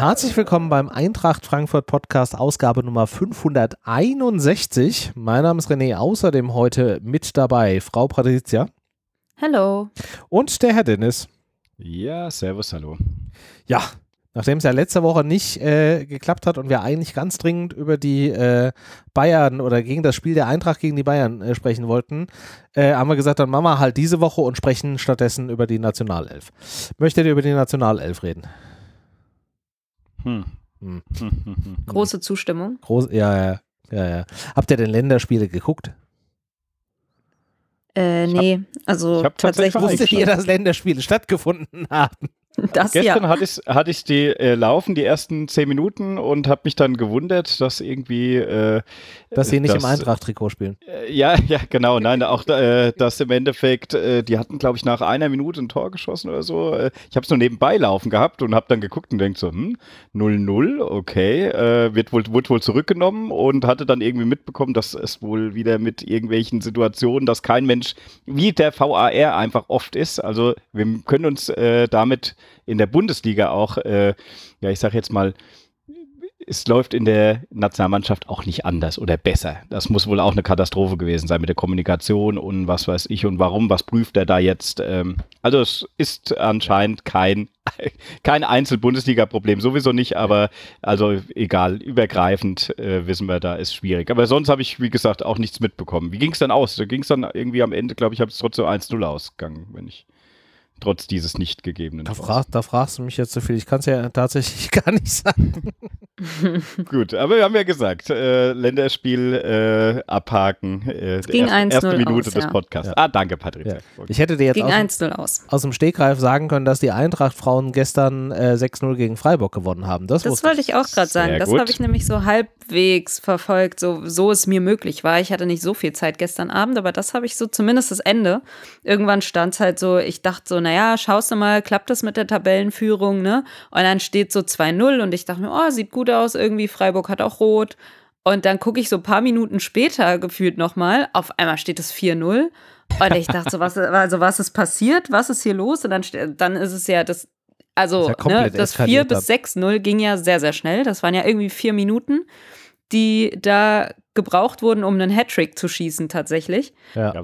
Herzlich willkommen beim Eintracht Frankfurt Podcast, Ausgabe Nummer 561. Mein Name ist René, außerdem heute mit dabei Frau Patricia. Hallo. Und der Herr Dennis. Ja, servus, hallo. Ja, nachdem es ja letzte Woche nicht geklappt hat und wir eigentlich ganz dringend über die Bayern oder gegen das Spiel der Eintracht gegen die Bayern sprechen wollten, haben wir gesagt, dann machen wir halt diese Woche und sprechen stattdessen über die Nationalelf. Möchtet ihr über die Nationalelf reden? Große Zustimmung. Ja. Habt ihr denn Länderspiele geguckt? Nee, also ich hab tatsächlich Wusstet ihr, dass Länderspiele stattgefunden haben? Gestern hatte ich die laufen, die ersten 10 Minuten und habe mich dann gewundert, dass irgendwie dass sie nicht im Eintracht-Trikot spielen. Ja, genau. Nein, auch dass im Endeffekt, die hatten, glaube ich, nach einer Minute ein Tor geschossen oder so. Ich habe es nur nebenbei laufen gehabt und habe dann geguckt und denkt so, 0-0, okay, wird wohl zurückgenommen und hatte dann irgendwie mitbekommen, dass es wohl wieder mit irgendwelchen Situationen, dass kein Mensch, wie der VAR einfach oft ist, also wir können uns damit in der Bundesliga auch, ich sage jetzt mal, es läuft in der Nationalmannschaft auch nicht anders oder besser. Das muss wohl auch eine Katastrophe gewesen sein mit der Kommunikation und was weiß ich und warum, was prüft er da jetzt. Also es ist anscheinend kein Einzel-Bundesliga-Problem, sowieso nicht, aber also egal, übergreifend wissen wir, da ist schwierig. Aber sonst habe ich, wie gesagt, auch nichts mitbekommen. Wie ging es dann aus? Da ging es dann irgendwie am Ende, glaube ich, habe es trotzdem 1-0 ausgegangen, wenn ich trotz dieses nicht gegebenen. Da fragst du mich jetzt so viel. Ich kann es ja tatsächlich gar nicht sagen. Gut, aber wir haben ja gesagt, Länderspiel abhaken. Es ging 1-0 erste Minute aus, des ja. Podcasts. Ja. Ah, danke, Patricia. Ja. Ich hätte dir jetzt ging 1-0 aus dem Stegreif sagen können, dass die Eintracht-Frauen gestern 6-0 gegen Freiburg gewonnen haben. Das wollte ich auch gerade sagen. Das habe ich nämlich so halbwegs verfolgt, so es mir möglich war. Ich hatte nicht so viel Zeit gestern Abend, aber das habe ich so, zumindest das Ende. Irgendwann stand es halt so, ich dachte so, naja, schaust du mal, klappt das mit der Tabellenführung, ne? Und dann steht so 2-0 und ich dachte mir, oh, sieht gut aus, irgendwie Freiburg hat auch rot. Und dann gucke ich so ein paar Minuten später gefühlt nochmal, auf einmal steht es 4-0 und ich dachte so, was ist passiert, was ist hier los? Und dann ist es ja das, also ja das 4 bis 6-0 ging ja sehr, sehr schnell, das waren ja irgendwie 4 Minuten, die da gebraucht wurden, um einen Hattrick zu schießen tatsächlich. Ja.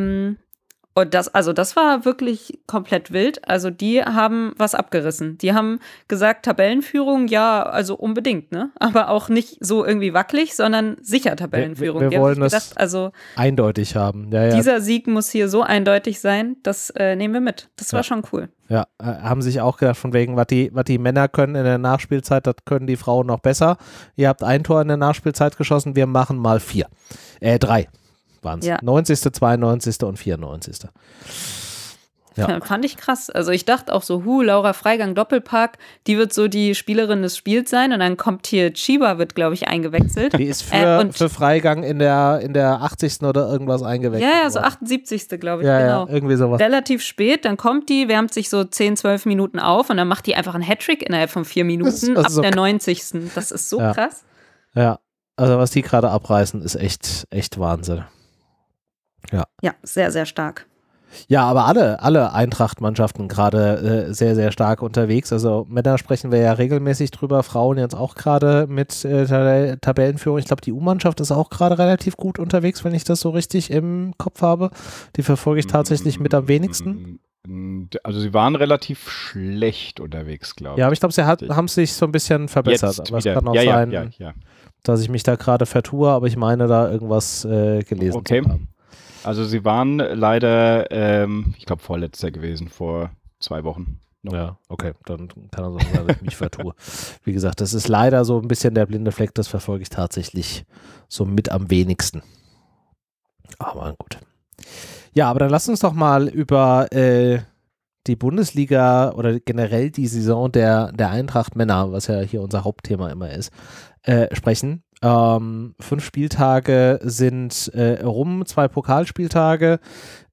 Und das war wirklich komplett wild. Also die haben was abgerissen. Die haben gesagt, Tabellenführung, ja, also unbedingt, ne? Aber auch nicht so irgendwie wackelig, sondern sicher Tabellenführung. Wir wollen das eindeutig haben. Ja. Dieser Sieg muss hier so eindeutig sein, das nehmen wir mit. Das war schon cool. Ja, haben sich auch gedacht, von wegen, was die Männer können in der Nachspielzeit, das können die Frauen noch besser. Ihr habt ein Tor in der Nachspielzeit geschossen, wir machen mal 3. Waren es. Ja. 90., 92. und 94. Ja. Fand ich krass. Also ich dachte auch so, Laura Freigang Doppelpack, die wird so die Spielerin des Spiels sein und dann kommt hier Chiba, wird glaube ich eingewechselt. Die ist für Freigang in der 80. oder irgendwas eingewechselt. Ja, so 78. glaube ich, ja, genau. Ja, irgendwie sowas. Relativ spät, dann kommt die, wärmt sich so 10, 12 Minuten auf und dann macht die einfach einen Hattrick innerhalb von 4 Minuten ab der 90. Das ist so krass. Ja, also was die gerade abreißen, ist echt Wahnsinn. Ja, sehr, sehr stark. Ja, aber alle Eintracht-Mannschaften gerade sehr, sehr stark unterwegs. Also Männer sprechen wir ja regelmäßig drüber, Frauen jetzt auch gerade mit Tabellenführung. Ich glaube, die U-Mannschaft ist auch gerade relativ gut unterwegs, wenn ich das so richtig im Kopf habe. Die verfolge ich tatsächlich mit am wenigsten. Also sie waren relativ schlecht unterwegs, glaube ich. Ja, aber ich glaube, sie haben sich so ein bisschen verbessert. Jetzt aber es wieder. kann auch sein, dass ich mich da gerade vertue, aber ich meine, da irgendwas gelesen zu haben. Also sie waren leider, ich glaube, Vorletzter gewesen vor 2 Wochen. No. Ja, okay, dann kann er so sein, dass ich mich vertue. Wie gesagt, das ist leider so ein bisschen der blinde Fleck, das verfolge ich tatsächlich so mit am wenigsten. Aber gut. Ja, aber dann lass uns doch mal über die Bundesliga oder generell die Saison der Eintracht Männer, was ja hier unser Hauptthema immer ist, sprechen. 5 Spieltage sind rum, 2 Pokalspieltage.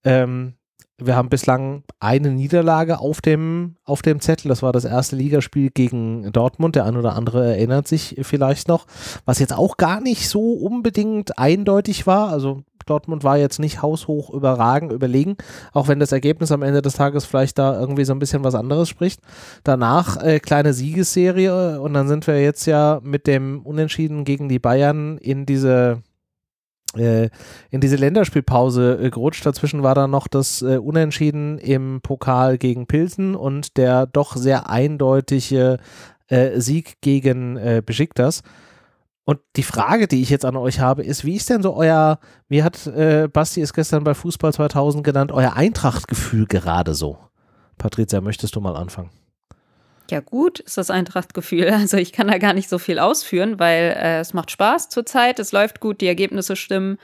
Wir haben bislang eine Niederlage auf dem Zettel. Das war das erste Ligaspiel gegen Dortmund. Der ein oder andere erinnert sich vielleicht noch. Was jetzt auch gar nicht so unbedingt eindeutig war. Also Dortmund war jetzt nicht haushoch überlegen, auch wenn das Ergebnis am Ende des Tages vielleicht da irgendwie so ein bisschen was anderes spricht. Danach kleine Siegesserie und dann sind wir jetzt ja mit dem Unentschieden gegen die Bayern in diese Länderspielpause gerutscht. Dazwischen war dann noch das Unentschieden im Pokal gegen Pilsen und der doch sehr eindeutige Sieg gegen Besiktas. Und die Frage, die ich jetzt an euch habe, ist, wie ist denn so wie hat Basti es gestern bei Fußball 2000 genannt, euer Eintracht-Gefühl gerade so? Patricia, möchtest du mal anfangen? Ja gut, ist das Eintracht-Gefühl. Also ich kann da gar nicht so viel ausführen, weil es macht Spaß zurzeit, es läuft gut, die Ergebnisse stimmen.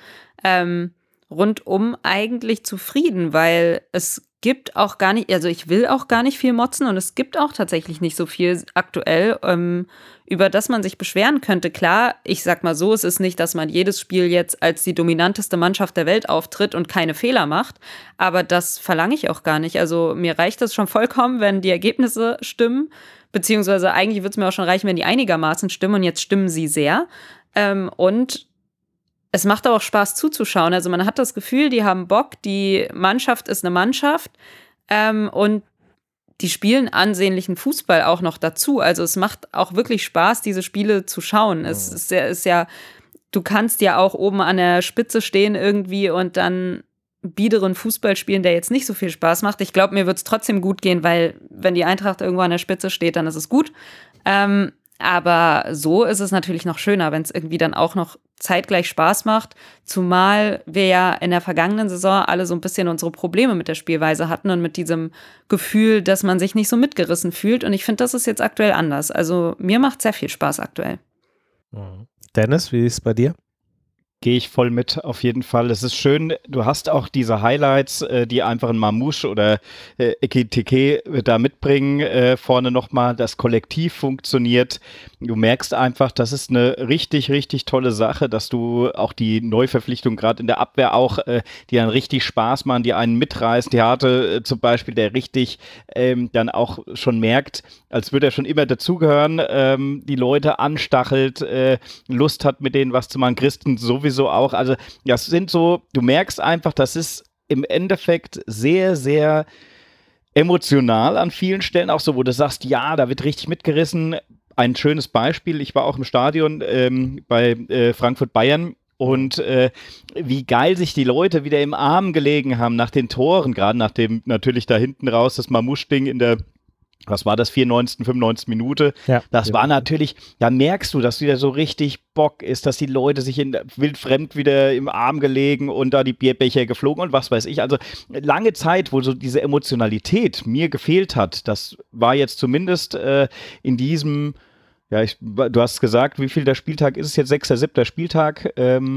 Rundum eigentlich zufrieden, weil es gibt auch gar nicht, also ich will auch gar nicht viel motzen und es gibt auch tatsächlich nicht so viel aktuell, über das man sich beschweren könnte. Klar, ich sag mal so, es ist nicht, dass man jedes Spiel jetzt als die dominanteste Mannschaft der Welt auftritt und keine Fehler macht, aber das verlange ich auch gar nicht. Also mir reicht das schon vollkommen, wenn die Ergebnisse stimmen, beziehungsweise eigentlich würde es mir auch schon reichen, wenn die einigermaßen stimmen und jetzt stimmen sie sehr. Und es macht auch Spaß zuzuschauen. Also man hat das Gefühl, die haben Bock, die Mannschaft ist eine Mannschaft und die spielen ansehnlichen Fußball auch noch dazu. Also es macht auch wirklich Spaß, diese Spiele zu schauen. Es ist ja, du kannst ja auch oben an der Spitze stehen irgendwie und dann biederen Fußball spielen, der jetzt nicht so viel Spaß macht. Ich glaube, mir wird es trotzdem gut gehen, weil wenn die Eintracht irgendwo an der Spitze steht, dann ist es gut. Aber so ist es natürlich noch schöner, wenn es irgendwie dann auch noch zeitgleich Spaß macht, zumal wir ja in der vergangenen Saison alle so ein bisschen unsere Probleme mit der Spielweise hatten und mit diesem Gefühl, dass man sich nicht so mitgerissen fühlt. Und ich finde, das ist jetzt aktuell anders. Also mir macht sehr viel Spaß aktuell. Dennis, wie ist es bei dir? Gehe ich voll mit, auf jeden Fall. Es ist schön, du hast auch diese Highlights, die einfach ein Mamouche oder Ekitike da mitbringen, vorne nochmal, das Kollektiv funktioniert. Du merkst einfach, das ist eine richtig, richtig tolle Sache, dass du auch die Neuverpflichtung gerade in der Abwehr auch, die dann richtig Spaß machen, die einen mitreißen. Die Harte zum Beispiel, der richtig dann auch schon merkt, als würde er schon immer dazugehören, die Leute anstachelt, Lust hat, mit denen was zu machen. Christen sowieso auch, also das sind so, du merkst einfach, das ist im Endeffekt sehr, sehr emotional an vielen Stellen, auch so, wo du sagst, ja, da wird richtig mitgerissen. Ein schönes Beispiel, ich war auch im Stadion bei Frankfurt Bayern und wie geil sich die Leute wieder im Arm gelegen haben nach den Toren, gerade nach dem natürlich da hinten raus, das Mamouche-Ding in der, was war das, 94., 95. Minute? Ja, das war natürlich, da merkst du, dass wieder so richtig Bock ist, dass die Leute sich wildfremd wieder im Arm gelegen und da die Bierbecher geflogen und was weiß ich. Also lange Zeit, wo so diese Emotionalität mir gefehlt hat, das war jetzt zumindest in diesem, ja, du hast gesagt, wie viel der Spieltag ist es jetzt? 6., 7. Spieltag?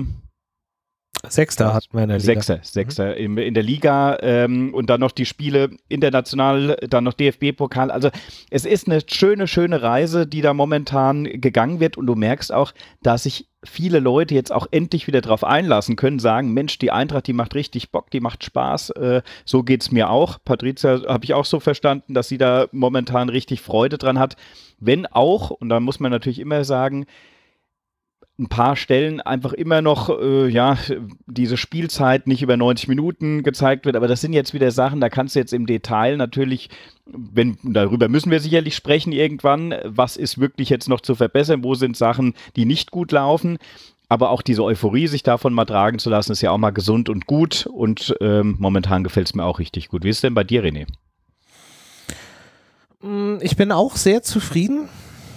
Sechster hatten wir in der Liga. Sechster in der Liga und dann noch die Spiele international, dann noch DFB-Pokal. Also es ist eine schöne, schöne Reise, die da momentan gegangen wird und du merkst auch, dass sich viele Leute jetzt auch endlich wieder drauf einlassen können, sagen, Mensch, die Eintracht, die macht richtig Bock, die macht Spaß, so geht's mir auch. Patricia habe ich auch so verstanden, dass sie da momentan richtig Freude dran hat. Wenn auch, und da muss man natürlich immer sagen, ein paar Stellen einfach immer noch, diese Spielzeit nicht über 90 Minuten gezeigt wird, aber das sind jetzt wieder Sachen, da kannst du jetzt im Detail natürlich, darüber müssen wir sicherlich sprechen irgendwann, was ist wirklich jetzt noch zu verbessern, wo sind Sachen, die nicht gut laufen, aber auch diese Euphorie, sich davon mal tragen zu lassen, ist ja auch mal gesund und gut und momentan gefällt es mir auch richtig gut. Wie ist es denn bei dir, René? Ich bin auch sehr zufrieden.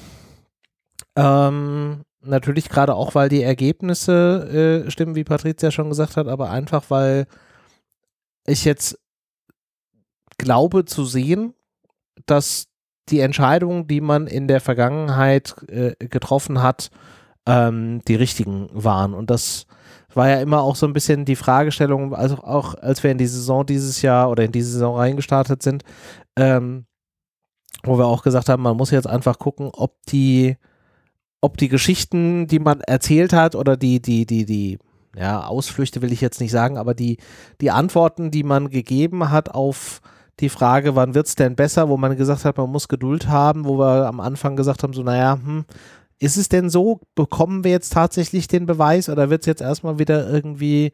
Natürlich gerade auch, weil die Ergebnisse stimmen, wie Patricia schon gesagt hat, aber einfach, weil ich jetzt glaube zu sehen, dass die Entscheidungen, die man in der Vergangenheit getroffen hat, die richtigen waren. Und das war ja immer auch so ein bisschen die Fragestellung, also auch als wir in die Saison dieses Jahr oder in diese Saison reingestartet sind, wo wir auch gesagt haben, man muss jetzt einfach gucken, ob die Geschichten, die man erzählt hat oder die Ausflüchte will ich jetzt nicht sagen, aber die Antworten, die man gegeben hat auf die Frage, wann wird es denn besser, wo man gesagt hat, man muss Geduld haben, wo wir am Anfang gesagt haben, so naja, ist es denn so, bekommen wir jetzt tatsächlich den Beweis oder wird es jetzt erstmal wieder irgendwie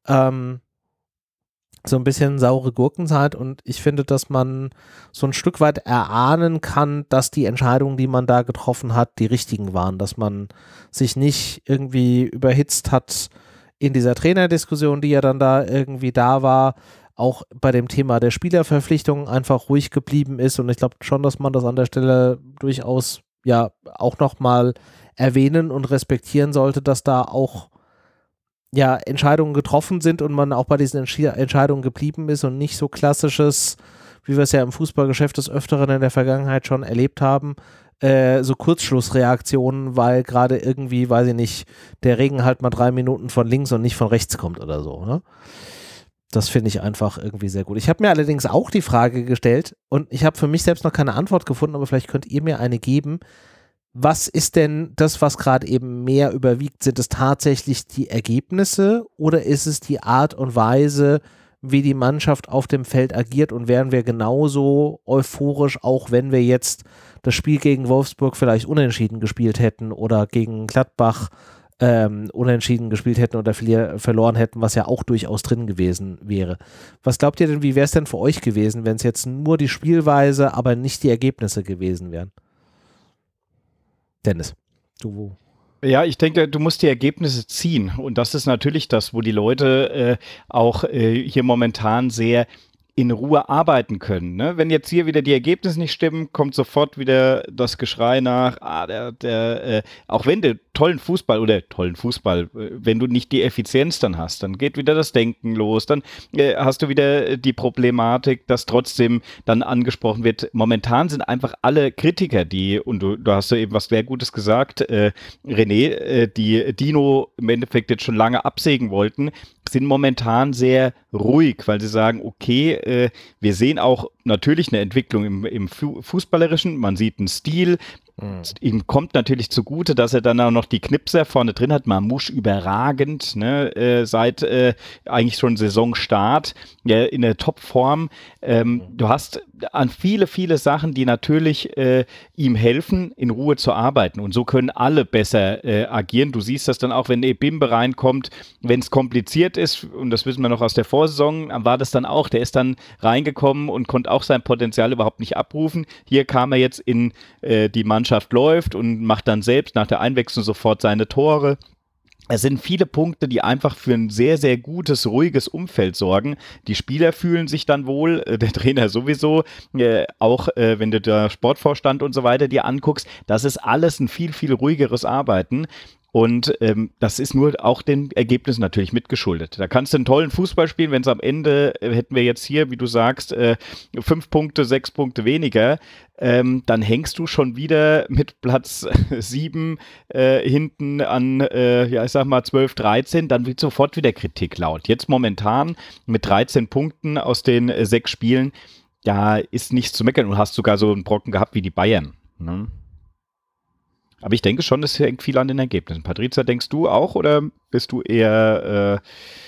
so ein bisschen saure Gurkenzeit, und ich finde, dass man so ein Stück weit erahnen kann, dass die Entscheidungen, die man da getroffen hat, die richtigen waren, dass man sich nicht irgendwie überhitzt hat in dieser Trainerdiskussion, die ja dann da irgendwie da war, auch bei dem Thema der Spielerverpflichtungen einfach ruhig geblieben ist, und ich glaube schon, dass man das an der Stelle durchaus ja auch nochmal erwähnen und respektieren sollte, dass da auch ja Entscheidungen getroffen sind und man auch bei diesen Entscheidungen geblieben ist und nicht so klassisches, wie wir es ja im Fußballgeschäft des Öfteren in der Vergangenheit schon erlebt haben, so Kurzschlussreaktionen, weil gerade irgendwie, weiß ich nicht, der Regen halt mal 3 Minuten von links und nicht von rechts kommt oder so, ne? Das finde ich einfach irgendwie sehr gut. Ich habe mir allerdings auch die Frage gestellt, und ich habe für mich selbst noch keine Antwort gefunden, aber vielleicht könnt ihr mir eine geben. Was ist denn das, was gerade eben mehr überwiegt? Sind es tatsächlich die Ergebnisse oder ist es die Art und Weise, wie die Mannschaft auf dem Feld agiert, und wären wir genauso euphorisch, auch wenn wir jetzt das Spiel gegen Wolfsburg vielleicht unentschieden gespielt hätten oder gegen Gladbach unentschieden gespielt hätten oder verloren hätten, was ja auch durchaus drin gewesen wäre. Was glaubt ihr denn, wie wäre es denn für euch gewesen, wenn es jetzt nur die Spielweise, aber nicht die Ergebnisse gewesen wären? Dennis, du. Ja, ich denke, du musst die Ergebnisse ziehen, und das ist natürlich das, wo die Leute auch hier momentan sehr in Ruhe arbeiten können. Ne? Wenn jetzt hier wieder die Ergebnisse nicht stimmen, kommt sofort wieder das Geschrei nach, auch wenn du tollen Fußball, wenn du nicht die Effizienz dann hast, dann geht wieder das Denken los, dann hast du wieder die Problematik, dass trotzdem dann angesprochen wird. Momentan sind einfach alle Kritiker, und du hast ja eben was sehr Gutes gesagt, René, die Dino im Endeffekt jetzt schon lange absägen wollten, sind momentan sehr ruhig, weil sie sagen, okay, wir sehen auch natürlich eine Entwicklung im Fußballerischen, man sieht einen Stil. Ihm kommt natürlich zugute, dass er dann auch noch die Knipser vorne drin hat. Mamouche überragend, ne? Seit eigentlich schon Saisonstart, ja, in der Topform. Du hast an viele, viele Sachen, die natürlich ihm helfen, in Ruhe zu arbeiten. Und so können alle besser agieren. Du siehst das dann auch, wenn Ebimbe reinkommt, wenn es kompliziert ist, und das wissen wir noch aus der Vorsaison, war das dann auch, der ist dann reingekommen und konnte auch sein Potenzial überhaupt nicht abrufen. Hier kam er jetzt in die Mannschaft läuft und macht dann selbst nach der Einwechslung sofort seine Tore. Es sind viele Punkte, die einfach für ein sehr, sehr gutes, ruhiges Umfeld sorgen. Die Spieler fühlen sich dann wohl, der Trainer sowieso, auch wenn du der Sportvorstand und so weiter dir anguckst, das ist alles ein viel, viel ruhigeres Arbeiten. Und das ist nur auch den Ergebnissen natürlich mitgeschuldet. Da kannst du einen tollen Fußball spielen, wenn es am Ende, hätten wir jetzt hier, wie du sagst, 5 Punkte, 6 Punkte weniger, dann hängst du schon wieder mit Platz 7 hinten an, ich sag mal 12, 13, dann wird sofort wieder Kritik laut. Jetzt momentan mit 13 Punkten aus den 6 Spielen, da ist nichts zu meckern, und hast sogar so einen Brocken gehabt wie die Bayern, ne? Aber ich denke schon, es hängt viel an den Ergebnissen. Patrizia, denkst du auch, oder bist du eher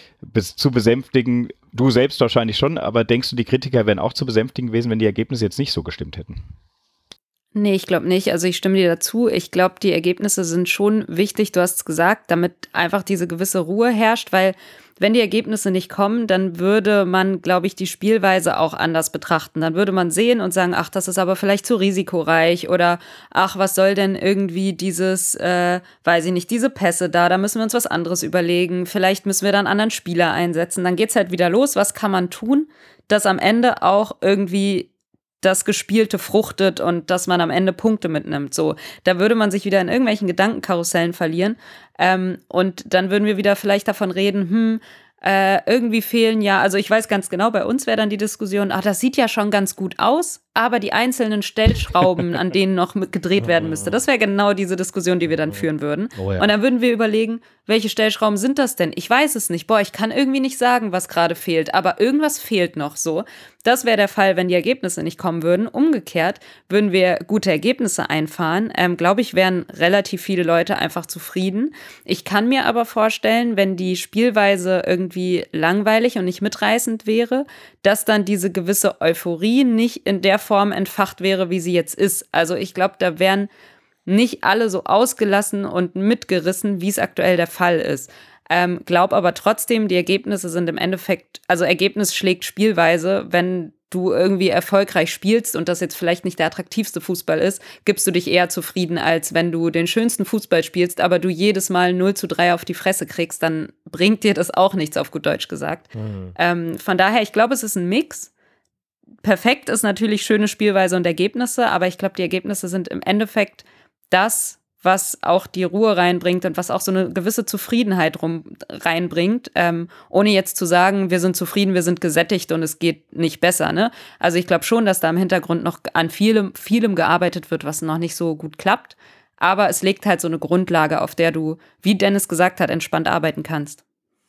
zu besänftigen? Du selbst wahrscheinlich schon, aber denkst du, die Kritiker wären auch zu besänftigen gewesen, wenn die Ergebnisse jetzt nicht so gestimmt hätten? Nee, ich glaube nicht. Also ich stimme dir dazu. Ich glaube, die Ergebnisse sind schon wichtig, du hast es gesagt, damit einfach diese gewisse Ruhe herrscht, weil wenn die Ergebnisse nicht kommen, dann würde man, glaube ich, die Spielweise auch anders betrachten. Dann würde man sehen und sagen, ach, das ist aber vielleicht zu risikoreich, oder ach, was soll denn irgendwie dieses, weiß ich nicht, diese Pässe da müssen wir uns was anderes überlegen. Vielleicht müssen wir dann einen anderen Spieler einsetzen. Dann geht's halt wieder los. Was kann man tun, dass am Ende auch irgendwie das Gespielte fruchtet und dass man am Ende Punkte mitnimmt. So, da würde man sich wieder in irgendwelchen Gedankenkarussellen verlieren. Und dann würden wir wieder vielleicht davon reden, irgendwie fehlen ja, also ich weiß ganz genau, bei uns wäre dann die Diskussion, ach, das sieht ja schon ganz gut aus, aber die einzelnen Stellschrauben, an denen noch gedreht werden müsste, das wäre genau diese Diskussion, die wir dann führen würden. Oh ja. Und dann würden wir überlegen, welche Stellschrauben sind das denn? Ich weiß es nicht. Boah, ich kann irgendwie nicht sagen, was gerade fehlt, aber irgendwas fehlt noch so. Das wäre der Fall, wenn die Ergebnisse nicht kommen würden. Umgekehrt würden wir gute Ergebnisse einfahren. Glaube ich, wären relativ viele Leute einfach zufrieden. Ich kann mir aber vorstellen, wenn die Spielweise irgendwie langweilig und nicht mitreißend wäre, dass dann diese gewisse Euphorie nicht in der Form entfacht wäre, wie sie jetzt ist. Also ich glaube, da wären nicht alle so ausgelassen und mitgerissen, wie es aktuell der Fall ist. Glaub aber trotzdem, die Ergebnisse sind im Endeffekt, also Ergebnis schlägt Spielweise. Wenn du irgendwie erfolgreich spielst und das jetzt vielleicht nicht der attraktivste Fußball ist, gibst du dich eher zufrieden, als wenn du den schönsten Fußball spielst, aber du jedes Mal 0:3 auf die Fresse kriegst, dann bringt dir das auch nichts, auf gut Deutsch gesagt. Von daher, ich glaube, es ist ein Mix. Perfekt ist natürlich schöne Spielweise und Ergebnisse, aber ich glaube, die Ergebnisse sind im Endeffekt das, was auch die Ruhe reinbringt und was auch so eine gewisse Zufriedenheit reinbringt, ohne jetzt zu sagen, wir sind zufrieden, wir sind gesättigt und es geht nicht besser, ne? Also ich glaube schon, dass da im Hintergrund noch an vielem gearbeitet wird, was noch nicht so gut klappt, aber es legt halt so eine Grundlage, auf der du, wie Dennis gesagt hat, entspannt arbeiten kannst.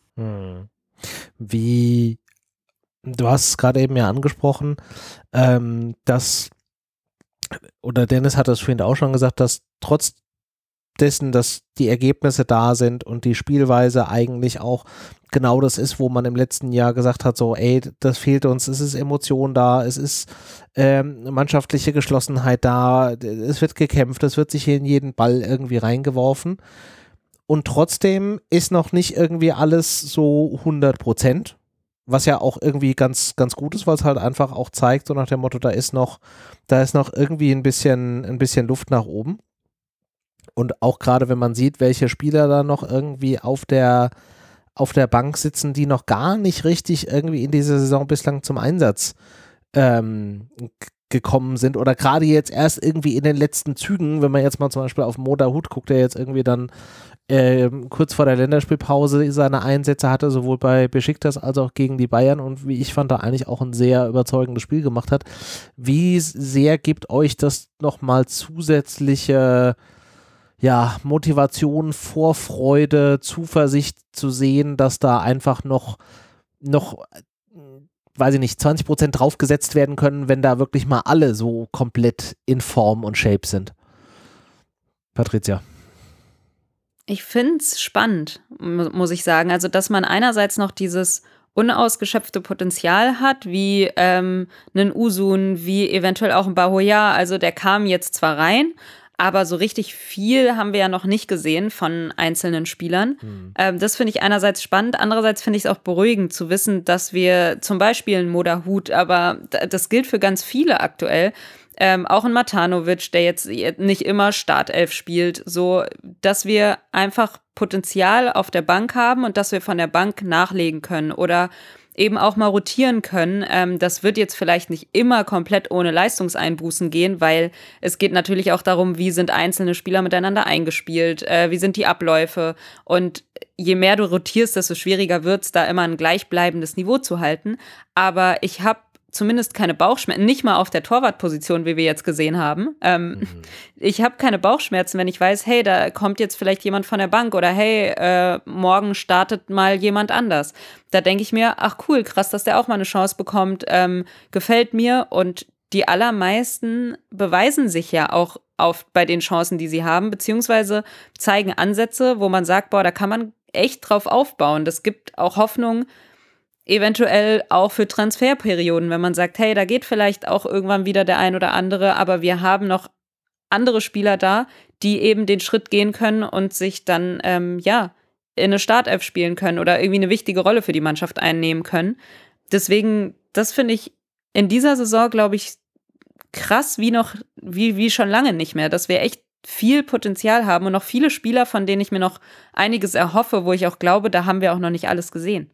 Du hast es gerade eben ja angesprochen, dass, oder Dennis hat das vorhin auch schon gesagt, dass trotz dessen, dass die Ergebnisse da sind und die Spielweise eigentlich auch genau das ist, wo man im letzten Jahr gesagt hat, so ey, das fehlt uns, es ist Emotion da, es ist mannschaftliche Geschlossenheit da, es wird gekämpft, es wird sich in jeden Ball irgendwie reingeworfen und trotzdem ist noch nicht irgendwie alles so 100%, was ja auch irgendwie ganz, ganz gut ist, weil es halt einfach auch zeigt, so nach dem Motto, da ist noch irgendwie ein bisschen Luft nach oben. Und auch gerade, wenn man sieht, welche Spieler da noch irgendwie auf der Bank sitzen, die noch gar nicht richtig irgendwie in dieser Saison bislang zum Einsatz gekommen sind oder gerade jetzt erst irgendwie in den letzten Zügen, wenn man jetzt mal zum Beispiel auf Mo Dahoud guckt, der jetzt irgendwie dann kurz vor der Länderspielpause seine Einsätze hatte, sowohl bei Besiktas als auch gegen die Bayern und wie ich fand, da eigentlich auch ein sehr überzeugendes Spiel gemacht hat. Wie sehr gibt euch das nochmal zusätzliche Motivation, Vorfreude, Zuversicht zu sehen, dass da einfach noch, weiß ich nicht, 20% draufgesetzt werden können, wenn da wirklich mal alle so komplett in Form und Shape sind? Patricia. Ich finde es spannend, muss ich sagen. Also, dass man einerseits noch dieses unausgeschöpfte Potenzial hat, wie einen Usun, wie eventuell auch ein Bahoya. Also, der kam jetzt zwar rein, aber so richtig viel haben wir ja noch nicht gesehen von einzelnen Spielern. Das finde ich einerseits spannend, andererseits finde ich es auch beruhigend zu wissen, dass wir zum Beispiel einen Mo Dahoud, aber das gilt für ganz viele aktuell, auch ein Matanovic, der jetzt nicht immer Startelf spielt, so dass wir einfach Potenzial auf der Bank haben und dass wir von der Bank nachlegen können oder eben auch mal rotieren können. Das wird jetzt vielleicht nicht immer komplett ohne Leistungseinbußen gehen, weil es geht natürlich auch darum, wie sind einzelne Spieler miteinander eingespielt, wie sind die Abläufe und je mehr du rotierst, desto schwieriger wird es, da immer ein gleichbleibendes Niveau zu halten. Aber ich habe zumindest keine Bauchschmerzen, nicht mal auf der Torwartposition, wie wir jetzt gesehen haben. Ich habe keine Bauchschmerzen, wenn ich weiß, hey, da kommt jetzt vielleicht jemand von der Bank oder hey, morgen startet mal jemand anders. Da denke ich mir, ach cool, krass, dass der auch mal eine Chance bekommt, gefällt mir und die allermeisten beweisen sich ja auch bei den Chancen, die sie haben, beziehungsweise zeigen Ansätze, wo man sagt, boah, da kann man echt drauf aufbauen. Das gibt auch Hoffnung, eventuell auch für Transferperioden, wenn man sagt, hey, da geht vielleicht auch irgendwann wieder der ein oder andere, aber wir haben noch andere Spieler da, die eben den Schritt gehen können und sich dann, in eine Startelf spielen können oder irgendwie eine wichtige Rolle für die Mannschaft einnehmen können. Deswegen, das finde ich in dieser Saison, glaube ich, krass wie schon lange nicht mehr, dass wir echt viel Potenzial haben und noch viele Spieler, von denen ich mir noch einiges erhoffe, wo ich auch glaube, da haben wir auch noch nicht alles gesehen.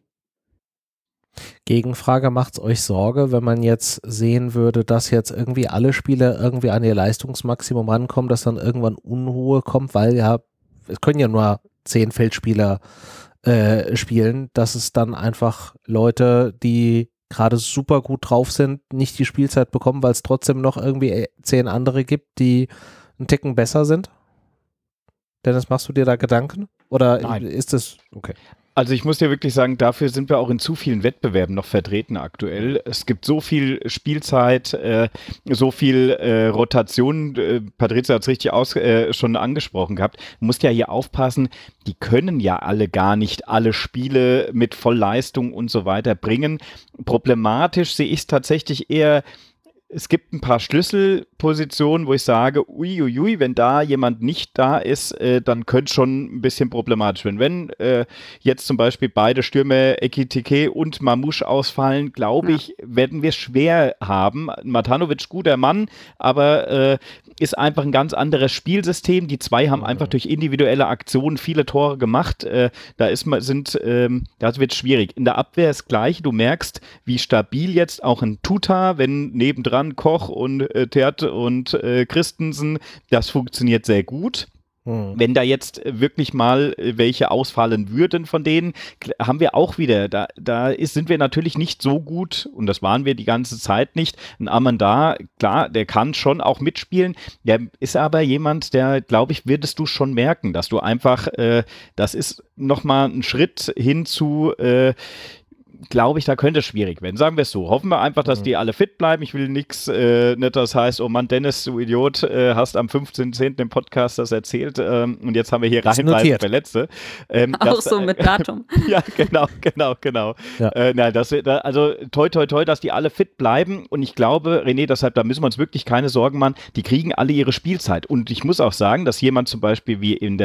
Gegenfrage, macht es euch Sorge, wenn man jetzt sehen würde, dass jetzt irgendwie alle Spieler irgendwie an ihr Leistungsmaximum rankommen, dass dann irgendwann Unruhe kommt, weil ja, es können ja nur 10 Feldspieler spielen, dass es dann einfach Leute, die gerade super gut drauf sind, nicht die Spielzeit bekommen, weil es trotzdem noch irgendwie 10 andere gibt, die einen Ticken besser sind? Dennis, machst du dir da Gedanken? Oder Nein. Ist das okay? Also ich muss dir wirklich sagen, dafür sind wir auch in zu vielen Wettbewerben noch vertreten aktuell. Es gibt so viel Spielzeit, so viel Rotation. Patricia hat es richtig schon angesprochen gehabt. Du musst ja hier aufpassen, die können ja alle gar nicht alle Spiele mit Vollleistung und so weiter bringen. Problematisch sehe ich es tatsächlich eher es gibt ein paar Schlüsselpositionen, wo ich sage, uiuiui, wenn da jemand nicht da ist, dann könnte es schon ein bisschen problematisch werden. Wenn jetzt zum Beispiel beide Stürmer Ekitike und Mamouche ausfallen, glaube ich, werden wir es schwer haben. Matanovic, guter Mann, aber ist einfach ein ganz anderes Spielsystem. Die zwei haben einfach durch individuelle Aktionen viele Tore gemacht. Da wird es schwierig. In der Abwehr ist gleich. Du merkst, wie stabil jetzt auch ein Tuta, wenn nebendran Koch und Theat und Christensen, das funktioniert sehr gut. Wenn da jetzt wirklich mal welche ausfallen würden von denen, haben wir auch wieder, sind wir natürlich nicht so gut, und das waren wir die ganze Zeit nicht. Ein Amanda, klar, der kann schon auch mitspielen, der ist aber jemand, der, glaube ich, würdest du schon merken, dass du einfach, das ist nochmal ein Schritt hin zu, glaube ich, da könnte es schwierig werden. Sagen wir es so. Hoffen wir einfach, dass die alle fit bleiben. Ich will nichts, nicht das heißt, oh Mann, Dennis, du Idiot, hast am 15.10. im Podcast das erzählt und jetzt haben wir hier reihenweise Verletzte. Auch so mit Datum. Ja, genau. Ja. Also toi, dass die alle fit bleiben, und ich glaube, René, deshalb, da müssen wir uns wirklich keine Sorgen machen, die kriegen alle ihre Spielzeit, und ich muss auch sagen, dass jemand zum Beispiel wie im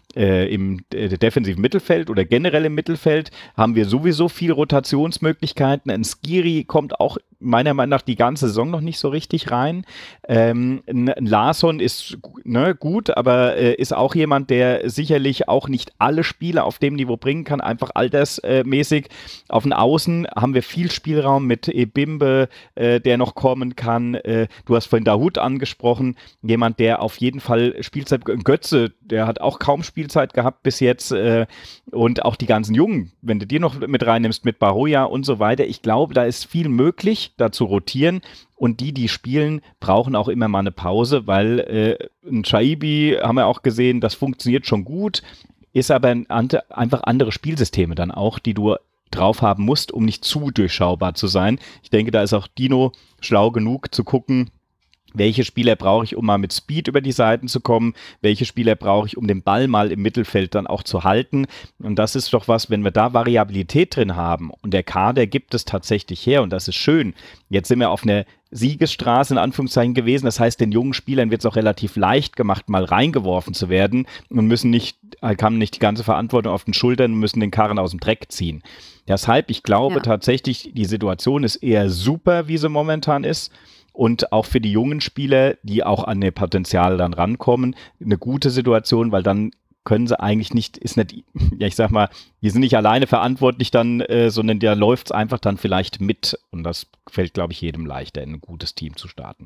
defensiven Mittelfeld oder generell im Mittelfeld haben wir sowieso viel Rotationsmöglichkeiten. Ein Skiri kommt auch meiner Meinung nach die ganze Saison noch nicht so richtig rein. Ein Larsson ist gut, aber ist auch jemand, der sicherlich auch nicht alle Spiele auf dem Niveau bringen kann, einfach altersmäßig. Auf den Außen haben wir viel Spielraum mit Ebimbe, der noch kommen kann. Du hast vorhin Dahoud angesprochen, jemand, der auf jeden Fall Spielzeit, Götze, der hat auch kaum Spielzeit gehabt bis jetzt, und auch die ganzen Jungen, wenn du die noch mit reinnimmst, mit Baroja und so weiter, ich glaube, da ist viel möglich, da zu rotieren, und die spielen, brauchen auch immer mal eine Pause, weil ein Shaibi, haben wir auch gesehen, das funktioniert schon gut, ist aber einfach andere Spielsysteme dann auch, die du drauf haben musst, um nicht zu durchschaubar zu sein. Ich denke, da ist auch Dino schlau genug zu gucken, welche Spieler brauche ich, um mal mit Speed über die Seiten zu kommen? Welche Spieler brauche ich, um den Ball mal im Mittelfeld dann auch zu halten? Und das ist doch was, wenn wir da Variabilität drin haben, und der Kader gibt es tatsächlich her, und das ist schön. Jetzt sind wir auf einer Siegesstraße in Anführungszeichen gewesen. Das heißt, den jungen Spielern wird es auch relativ leicht gemacht, mal reingeworfen zu werden, und haben nicht die ganze Verantwortung auf den Schultern und müssen den Karren aus dem Dreck ziehen. Deshalb, ich glaube tatsächlich, die Situation ist eher super, wie sie momentan ist. Und auch für die jungen Spieler, die auch an ihr Potenzial dann rankommen, eine gute Situation, weil dann können sie eigentlich nicht, ich sag mal, die sind nicht alleine verantwortlich dann, sondern da läuft es einfach dann vielleicht mit. Und das fällt, glaube ich, jedem leichter, in ein gutes Team zu starten.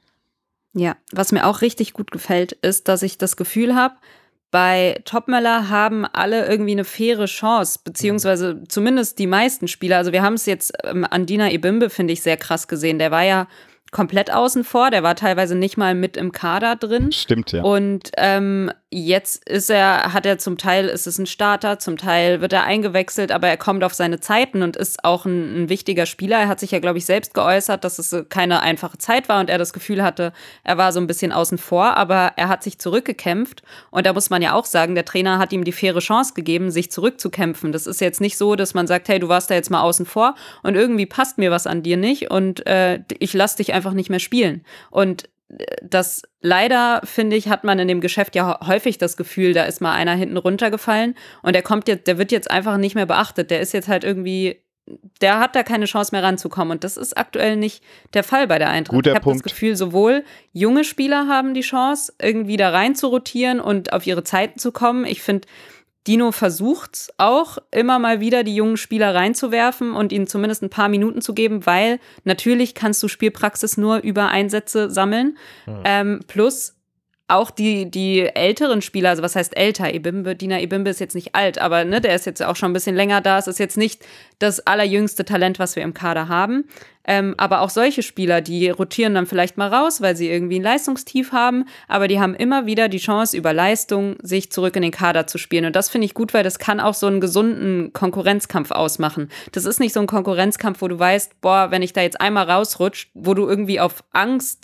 Ja, was mir auch richtig gut gefällt, ist, dass ich das Gefühl habe, bei Topmöller haben alle irgendwie eine faire Chance, beziehungsweise zumindest die meisten Spieler. Also wir haben es jetzt an Dina Ebimbe, finde ich, sehr krass gesehen. Der war ja komplett außen vor, der war teilweise nicht mal mit im Kader drin. Stimmt, ja. Und jetzt ist zum Teil ist es ein Starter, zum Teil wird er eingewechselt, aber er kommt auf seine Zeiten und ist auch ein wichtiger Spieler. Er hat sich ja, glaube ich, selbst geäußert, dass es keine einfache Zeit war und er das Gefühl hatte, er war so ein bisschen außen vor, aber er hat sich zurückgekämpft, und da muss man ja auch sagen, der Trainer hat ihm die faire Chance gegeben, sich zurückzukämpfen. Das ist jetzt nicht so, dass man sagt, hey, du warst da jetzt mal außen vor und irgendwie passt mir was an dir nicht und ich lass dich einfach nicht mehr spielen. Und das leider, finde ich, hat man in dem Geschäft ja häufig das Gefühl, da ist mal einer hinten runtergefallen und der wird jetzt einfach nicht mehr beachtet. Der ist jetzt halt irgendwie, der hat da keine Chance mehr ranzukommen, und das ist aktuell nicht der Fall bei der Eintracht. Ich habe das Gefühl, sowohl junge Spieler haben die Chance, irgendwie da rein zu rotieren und auf ihre Zeiten zu kommen. Ich finde, Dino versucht auch immer mal wieder, die jungen Spieler reinzuwerfen und ihnen zumindest ein paar Minuten zu geben, weil natürlich kannst du Spielpraxis nur über Einsätze sammeln. Plus auch die älteren Spieler, also was heißt älter? Dina Ebimbe ist jetzt nicht alt, aber ne, der ist jetzt auch schon ein bisschen länger da. Es ist jetzt nicht das allerjüngste Talent, was wir im Kader haben. Aber auch solche Spieler, die rotieren dann vielleicht mal raus, weil sie irgendwie ein Leistungstief haben, aber die haben immer wieder die Chance, über Leistung sich zurück in den Kader zu spielen. Und das finde ich gut, weil das kann auch so einen gesunden Konkurrenzkampf ausmachen. Das ist nicht so ein Konkurrenzkampf, wo du weißt, boah, wenn ich da jetzt einmal rausrutsche, wo du irgendwie auf Angst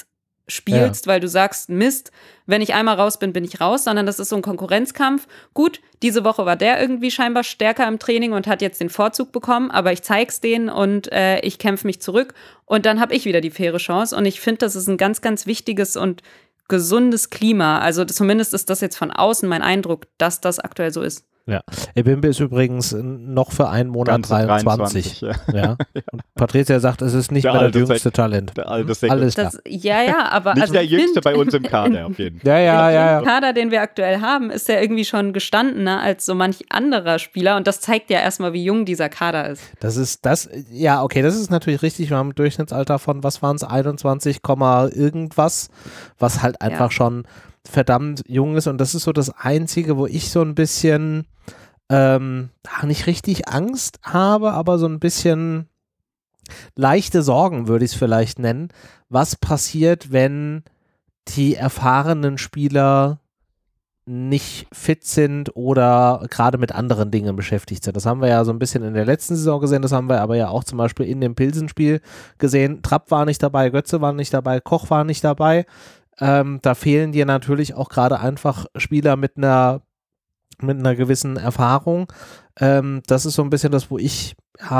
spielst, weil du sagst, Mist, wenn ich einmal raus bin, bin ich raus, sondern das ist so ein Konkurrenzkampf. Gut, diese Woche war der irgendwie scheinbar stärker im Training und hat jetzt den Vorzug bekommen, aber ich zeig's denen und ich kämpfe mich zurück und dann habe ich wieder die faire Chance und ich finde, das ist ein ganz, ganz wichtiges und gesundes Klima. Also zumindest ist das jetzt von außen mein Eindruck, dass das aktuell so ist. Ja, Ebimbe ist übrigens noch für einen Monat 23. Ja. Und Patricia sagt, es ist nicht mehr das jüngste Talent. Alles das, ja, aber nicht also der jüngste bei uns im Kader auf jeden Ja. Fall. Der Kader, den wir aktuell haben, ist ja irgendwie schon gestandener als so manch anderer Spieler und das zeigt ja erstmal, wie jung dieser Kader ist. Das ist natürlich richtig. Wir haben ein Durchschnittsalter von, was waren es, 21, irgendwas, was halt einfach schon verdammt jung ist und das ist so das Einzige, wo ich so ein bisschen nicht richtig Angst habe, aber so ein bisschen leichte Sorgen würde ich es vielleicht nennen. Was passiert, wenn die erfahrenen Spieler nicht fit sind oder gerade mit anderen Dingen beschäftigt sind? Das haben wir ja so ein bisschen in der letzten Saison gesehen, das haben wir aber ja auch zum Beispiel in dem Pilsenspiel gesehen. Trapp war nicht dabei, Götze war nicht dabei, Koch war nicht dabei. Da fehlen dir natürlich auch gerade einfach Spieler mit einer gewissen Erfahrung. Das ist so ein bisschen das, wo ich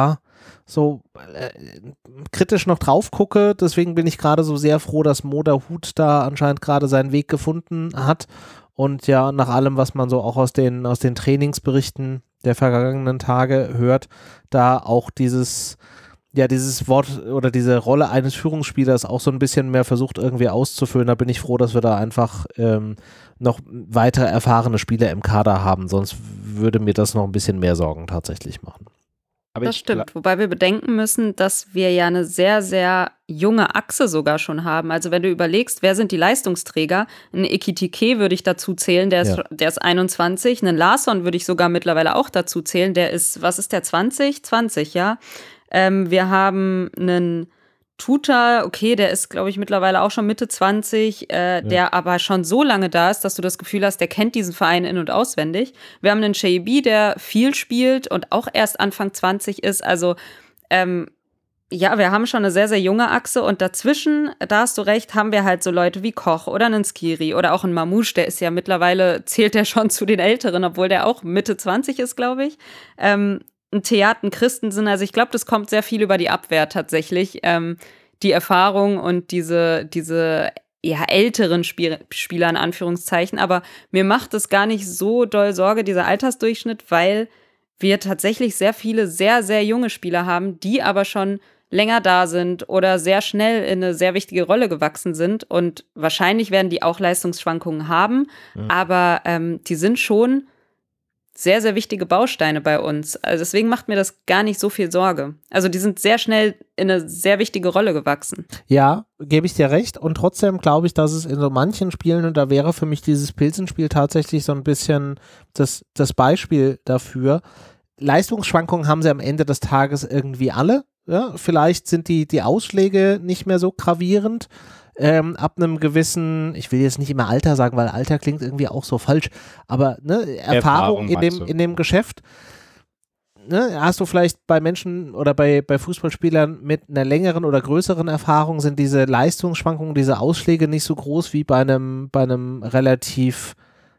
kritisch noch drauf gucke. Deswegen bin ich gerade so sehr froh, dass Moderhut da anscheinend gerade seinen Weg gefunden hat und ja nach allem, was man so auch aus den Trainingsberichten der vergangenen Tage hört, da auch dieses Wort oder diese Rolle eines Führungsspielers auch so ein bisschen mehr versucht irgendwie auszufüllen. Da bin ich froh, dass wir da einfach noch weitere erfahrene Spieler im Kader haben. Sonst würde mir das noch ein bisschen mehr Sorgen tatsächlich machen. Aber das stimmt, wobei wir bedenken müssen, dass wir ja eine sehr, sehr junge Achse sogar schon haben. Also wenn du überlegst, wer sind die Leistungsträger? Ein Ekitike würde ich dazu zählen, der ist 21. Einen Larsson würde ich sogar mittlerweile auch dazu zählen. Der ist, was ist der, 20? 20, ja. Wir haben einen Tuta, okay, der ist, glaube ich, mittlerweile auch schon Mitte 20, der aber schon so lange da ist, dass du das Gefühl hast, der kennt diesen Verein in- und auswendig. Wir haben einen Shaibi, der viel spielt und auch erst Anfang 20 ist. Also, wir haben schon eine sehr, sehr junge Achse und dazwischen, da hast du recht, haben wir halt so Leute wie Koch oder einen Skiri oder auch einen Mamouche, der ist ja mittlerweile, zählt der schon zu den Älteren, obwohl der auch Mitte 20 ist, glaube ich. Ein Theaten, Christensen, also ich glaube, das kommt sehr viel über die Abwehr tatsächlich, die Erfahrung und diese älteren Spieler in Anführungszeichen, aber mir macht es gar nicht so doll Sorge, dieser Altersdurchschnitt, weil wir tatsächlich sehr viele sehr, sehr junge Spieler haben, die aber schon länger da sind oder sehr schnell in eine sehr wichtige Rolle gewachsen sind und wahrscheinlich werden die auch Leistungsschwankungen haben, aber die sind schon sehr, sehr wichtige Bausteine bei uns. Also deswegen macht mir das gar nicht so viel Sorge. Also die sind sehr schnell in eine sehr wichtige Rolle gewachsen. Ja, gebe ich dir recht. Und trotzdem glaube ich, dass es in so manchen Spielen, und da wäre für mich dieses Pilsenspiel tatsächlich so ein bisschen das Beispiel dafür. Leistungsschwankungen haben sie am Ende des Tages irgendwie alle. Ja? Vielleicht sind die Ausschläge nicht mehr so gravierend. Ab einem gewissen, ich will jetzt nicht immer Alter sagen, weil Alter klingt irgendwie auch so falsch, aber Erfahrung in dem Geschäft, hast du vielleicht bei Menschen oder bei Fußballspielern mit einer längeren oder größeren Erfahrung sind diese Leistungsschwankungen, diese Ausschläge nicht so groß wie bei einem relativ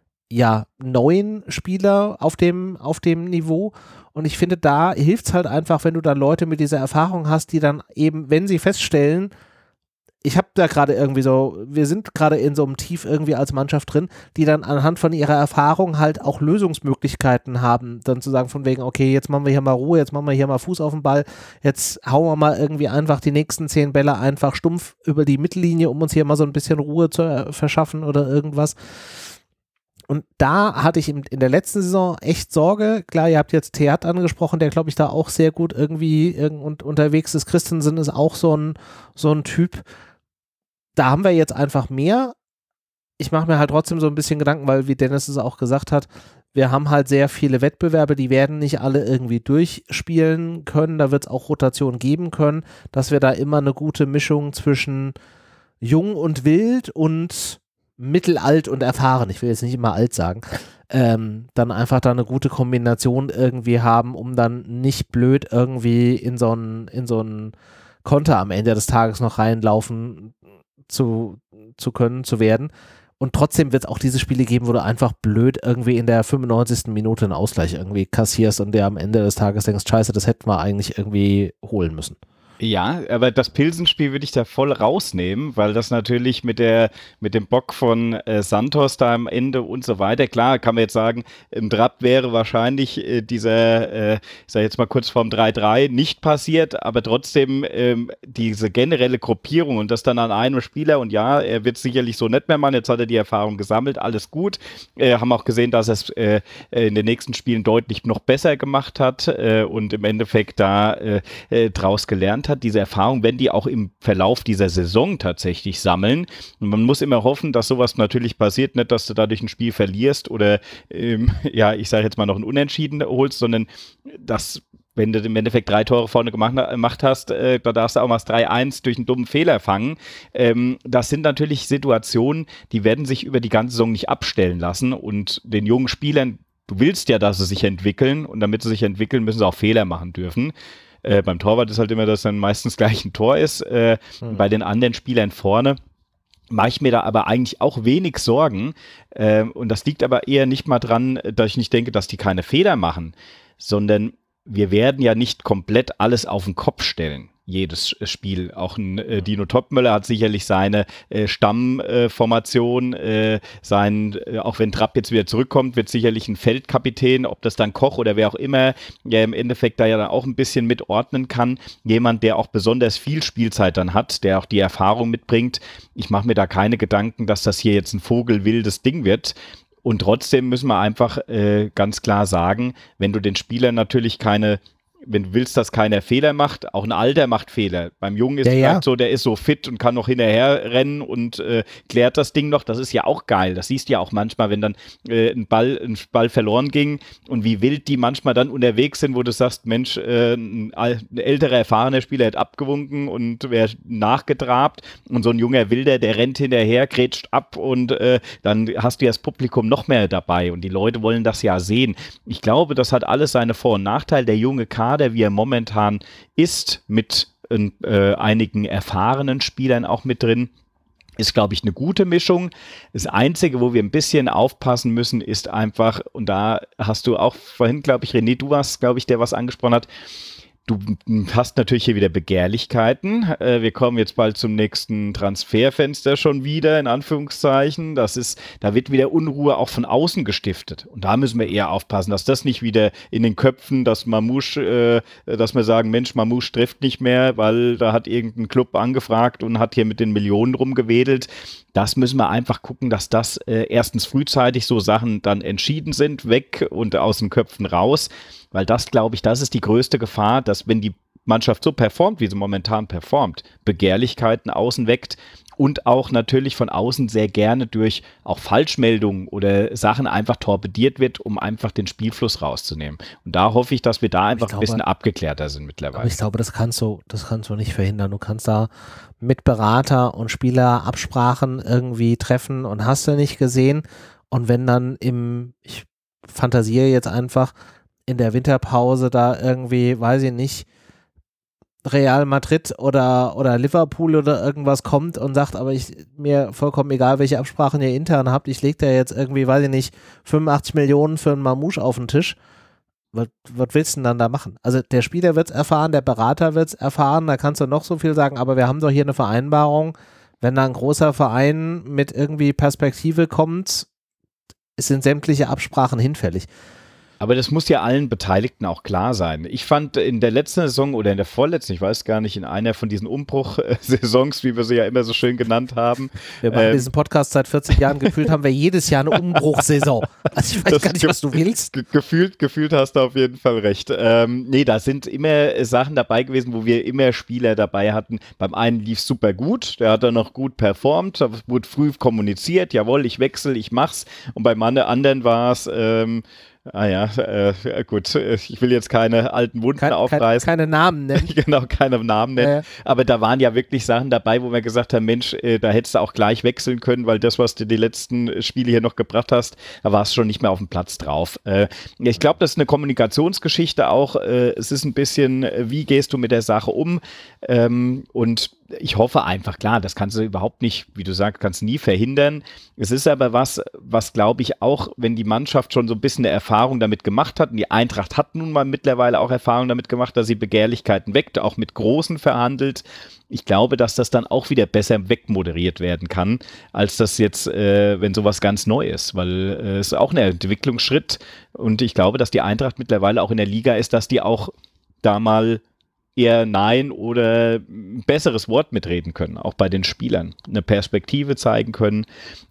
neuen Spieler auf dem Niveau. Und ich finde, da hilft es halt einfach, wenn du dann Leute mit dieser Erfahrung hast, die dann eben, wenn sie feststellen, ich habe da gerade irgendwie so, wir sind gerade in so einem Tief irgendwie als Mannschaft drin, die dann anhand von ihrer Erfahrung halt auch Lösungsmöglichkeiten haben, dann zu sagen von wegen, okay, jetzt machen wir hier mal Ruhe, jetzt machen wir hier mal Fuß auf den Ball, jetzt hauen wir mal irgendwie einfach die nächsten 10 Bälle einfach stumpf über die Mittellinie, um uns hier mal so ein bisschen Ruhe zu verschaffen oder irgendwas. Und da hatte ich in der letzten Saison echt Sorge. Klar, ihr habt jetzt Theat angesprochen, der, glaube ich, da auch sehr gut irgendwie unterwegs ist. Christensen ist auch so ein Typ. Da haben wir jetzt einfach mehr. Ich mache mir halt trotzdem so ein bisschen Gedanken, weil, wie Dennis es auch gesagt hat, wir haben halt sehr viele Wettbewerbe, die werden nicht alle irgendwie durchspielen können. Da wird es auch Rotation geben können, dass wir da immer eine gute Mischung zwischen jung und wild und mittelalt und erfahren, ich will jetzt nicht immer alt sagen, dann einfach da eine gute Kombination irgendwie haben, um dann nicht blöd irgendwie in so einen Konter am Ende des Tages noch reinlaufen zu werden. Und trotzdem wird es auch diese Spiele geben, wo du einfach blöd irgendwie in der 95. Minute einen Ausgleich irgendwie kassierst und der am Ende des Tages denkst, scheiße, das hätten wir eigentlich irgendwie holen müssen. Ja, aber das Pilsenspiel würde ich da voll rausnehmen, weil das natürlich mit dem Bock von Santos da am Ende und so weiter, klar, kann man jetzt sagen, im Draft wäre wahrscheinlich dieser, ich sage jetzt mal kurz vorm 3-3 nicht passiert, aber trotzdem diese generelle Gruppierung und das dann an einem Spieler und ja, er wird sicherlich so nicht mehr machen, jetzt hat er die Erfahrung gesammelt, alles gut, haben auch gesehen, dass er es in den nächsten Spielen deutlich noch besser gemacht hat und im Endeffekt da draus gelernt hat. Diese Erfahrung werden die auch im Verlauf dieser Saison tatsächlich sammeln. Und man muss immer hoffen, dass sowas natürlich passiert, nicht, dass du dadurch ein Spiel verlierst oder, ich sage jetzt mal noch ein Unentschieden holst, sondern dass, wenn du im Endeffekt 3 Tore vorne gemacht hast, da darfst du auch mal das 3-1 durch einen dummen Fehler fangen. Das sind natürlich Situationen, die werden sich über die ganze Saison nicht abstellen lassen und den jungen Spielern, du willst ja, dass sie sich entwickeln und damit sie sich entwickeln, müssen sie auch Fehler machen dürfen. Beim Torwart ist halt immer, dass dann meistens gleich ein Tor ist. Bei den anderen Spielern vorne mache ich mir da aber eigentlich auch wenig Sorgen. Und das liegt aber eher nicht mal dran, dass ich nicht denke, dass die keine Fehler machen, sondern wir werden ja nicht komplett alles auf den Kopf stellen. Jedes Spiel. Auch ein Dino Topmöller hat sicherlich seine Stammformation, auch wenn Trapp jetzt wieder zurückkommt, wird sicherlich ein Feldkapitän, ob das dann Koch oder wer auch immer, ja im Endeffekt da ja dann auch ein bisschen mitordnen kann. Jemand, der auch besonders viel Spielzeit dann hat, der auch die Erfahrung mitbringt. Ich mache mir da keine Gedanken, dass das hier jetzt ein vogelwildes Ding wird. Und trotzdem müssen wir einfach ganz klar sagen, wenn du den Spielern natürlich wenn du willst, dass keiner Fehler macht, auch ein Alter macht Fehler. Beim Jungen ist es vielleicht so, der ist so fit und kann noch hinterher rennen und klärt das Ding noch. Das ist ja auch geil. Das siehst du ja auch manchmal, wenn dann ein Ball verloren ging und wie wild die manchmal dann unterwegs sind, wo du sagst, Mensch, ein älterer, erfahrener Spieler hat abgewunken und wäre nachgetrabt und so ein junger Wilder, der rennt hinterher, grätscht ab und dann hast du ja das Publikum noch mehr dabei und die Leute wollen das ja sehen. Ich glaube, das hat alles seine Vor- und Nachteile. Der junge Kader, wie er momentan ist, mit einigen erfahrenen Spielern auch mit drin, ist, glaube ich, eine gute Mischung. Das Einzige, wo wir ein bisschen aufpassen müssen, ist einfach, und da hast du auch vorhin, glaube ich, René, du warst, glaube ich, der was angesprochen hat, du hast natürlich hier wieder Begehrlichkeiten. Wir kommen jetzt bald zum nächsten Transferfenster schon wieder, in Anführungszeichen. Da wird wieder Unruhe auch von außen gestiftet. Und da müssen wir eher aufpassen, dass das nicht wieder in den Köpfen, dass wir sagen, Mensch, Mamouche trifft nicht mehr, weil da hat irgendein Club angefragt und hat hier mit den Millionen rumgewedelt. Das müssen wir einfach gucken, dass das erstens frühzeitig so Sachen dann entschieden sind, weg und aus den Köpfen raus. Weil das, glaube ich, das ist die größte Gefahr, dass wenn die Mannschaft so performt, wie sie momentan performt, Begehrlichkeiten außen weckt und auch natürlich von außen sehr gerne durch auch Falschmeldungen oder Sachen einfach torpediert wird, um einfach den Spielfluss rauszunehmen. Und da hoffe ich, dass wir da einfach ein bisschen abgeklärter sind mittlerweile. Aber ich glaube, das kannst du nicht verhindern. Du kannst da mit Berater und Spieler Absprachen irgendwie treffen und hast du nicht gesehen. Und wenn dann ich fantasiere jetzt einfach, in der Winterpause da irgendwie, weiß ich nicht, Real Madrid oder Liverpool oder irgendwas kommt und sagt, aber mir vollkommen egal, welche Absprachen ihr intern habt, ich lege da jetzt irgendwie, weiß ich nicht, 85 Millionen für einen Mamouche auf den Tisch. Was willst du denn dann da machen? Also der Spieler wird es erfahren, der Berater wird es erfahren, da kannst du noch so viel sagen, aber wir haben doch hier eine Vereinbarung, wenn da ein großer Verein mit irgendwie Perspektive kommt, sind sämtliche Absprachen hinfällig. Aber das muss ja allen Beteiligten auch klar sein. Ich fand in der letzten Saison oder in der vorletzten, ich weiß gar nicht, in einer von diesen Umbruch-Saisons, wie wir sie ja immer so schön genannt haben. Wir machen diesen Podcast seit 40 Jahren, gefühlt haben wir jedes Jahr eine Umbruchsaison. Also ich weiß gar nicht, was du willst. Gefühlt hast du auf jeden Fall recht. Da sind immer Sachen dabei gewesen, wo wir immer Spieler dabei hatten. Beim einen lief es super gut, der hat dann noch gut performt, da wurde früh kommuniziert, jawohl, ich wechsle, ich mach's. Und beim anderen war es gut, ich will jetzt keine alten Wunden aufreißen. Keine Namen nennen. Genau, keine Namen nennen. Ja. Aber da waren ja wirklich Sachen dabei, wo wir gesagt haben, Mensch, da hättest du auch gleich wechseln können, weil das, was du die letzten Spiele hier noch gebracht hast, da war es schon nicht mehr auf dem Platz drauf. Ich glaube, das ist eine Kommunikationsgeschichte auch. Es ist ein bisschen, wie gehst du mit der Sache um? Und ich hoffe einfach, klar, das kannst du überhaupt nicht, wie du sagst, kannst nie verhindern. Es ist aber was glaube ich auch, wenn die Mannschaft schon so ein bisschen eine Erfahrung damit gemacht hat, und die Eintracht hat nun mal mittlerweile auch Erfahrung damit gemacht, dass sie Begehrlichkeiten weckt, auch mit Großen verhandelt. Ich glaube, dass das dann auch wieder besser wegmoderiert werden kann, als das jetzt, wenn sowas ganz neu ist, weil es ist auch ein Entwicklungsschritt und ich glaube, dass die Eintracht mittlerweile auch in der Liga ist, dass die auch da mal eher Nein oder ein besseres Wort mitreden können, auch bei den Spielern, eine Perspektive zeigen können.